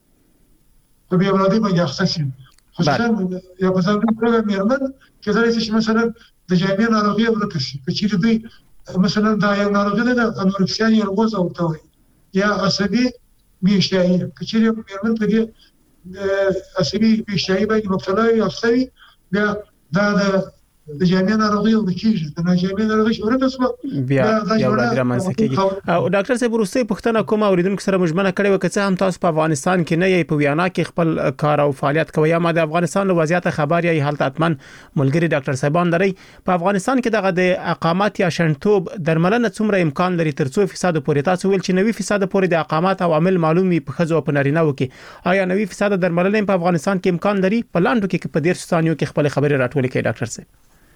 په بې اولادۍ باندې اخته شي. خصوصا یا په ځانګړې توګه میرمن کېدای شي چې مثلا د جامع ناروغي ورکه شي، که چېرې دوی مثلا دا یو ناروغي ده د انورکسیا نرvosa ورته وایي یا عصبي بېاشتهایي، که چېرې میرمن په دې عصبي بېاشتهایي باندې مبتلا وي او خسته وي، بیا دا د جامع ناروغي ورکېږي، د ناجامع ناروغي چې ورکه شوه بیا اولاد رامنځته کېږي. او ډاکټر صاحب وروستۍ پوښتنه کومه اورېدونکو سره مو ژمنه کړې وه که څه هم تاسو په افغانستان کې نه یې، په ویانا کې خپل کار او فعالیت کوئ، یا ما د افغانستان له وضعیت خبر یې هلته حتما ملګري ډاکټر صاحبان لرئ، په افغانستان کې دغه د اقامت یا شنډتوب درملنه څومره امکان لري تر څو فیصد پورې؟ تاسو ویل چې 90% پورې د اقامت او عامل معلوم وي په ښځو او په نارینه‌و کې، آیا 90% درملنه په افغانستان کې امکان لري؟ په لاندو کې په 13 ثانیو کې خپل خبرې راټولې کړئ ډاکټر صاحب.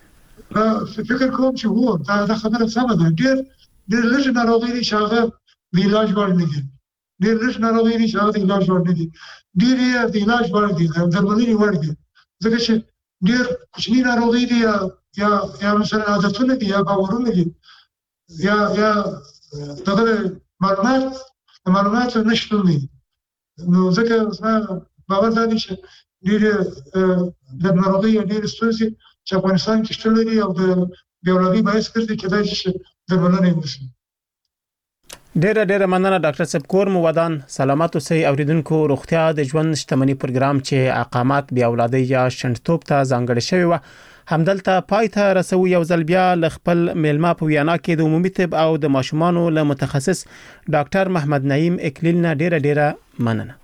فکر کوم چې وو دا خبره سمه ده، ډېر لږ ناروغي دي چې هغه د علاج وړ نه دي، ډېر لږ ناروغي دي چې هغه د علاج وړ نه دي، ډېر یې د علاج وړ دي، د درملنې وړ دي، ځکه چې ډېر کوچني ناروغي دي یا مثلا عادتونه دي یا باورونه دي یا دغه معلومات نشته دي، نو ځکه زما باور دا دی چې ډېرې د ناروغۍ ډېرې ستونزې چې افغانستان کې شته لري او د بې اولادۍ باعث ګرځي کېدای شي درملنه یې وشي. ډېر مننه ډاکټر صاحب. کور مو ودان، سلامات اوسئ. اوریدونکو، روغتیا د ژوند شتمنۍ پروګرام چې اقامت بیا اولادي یا شنډتوب ته ځانګړی شوی و همدلته پای ته رسو. یو ځل بیا ل خپل میلمه په وینا کې د عمومي طب او د ماشومانو له متخصص ډاکټر محمد نعیم اکلیل نه ډېر مننه.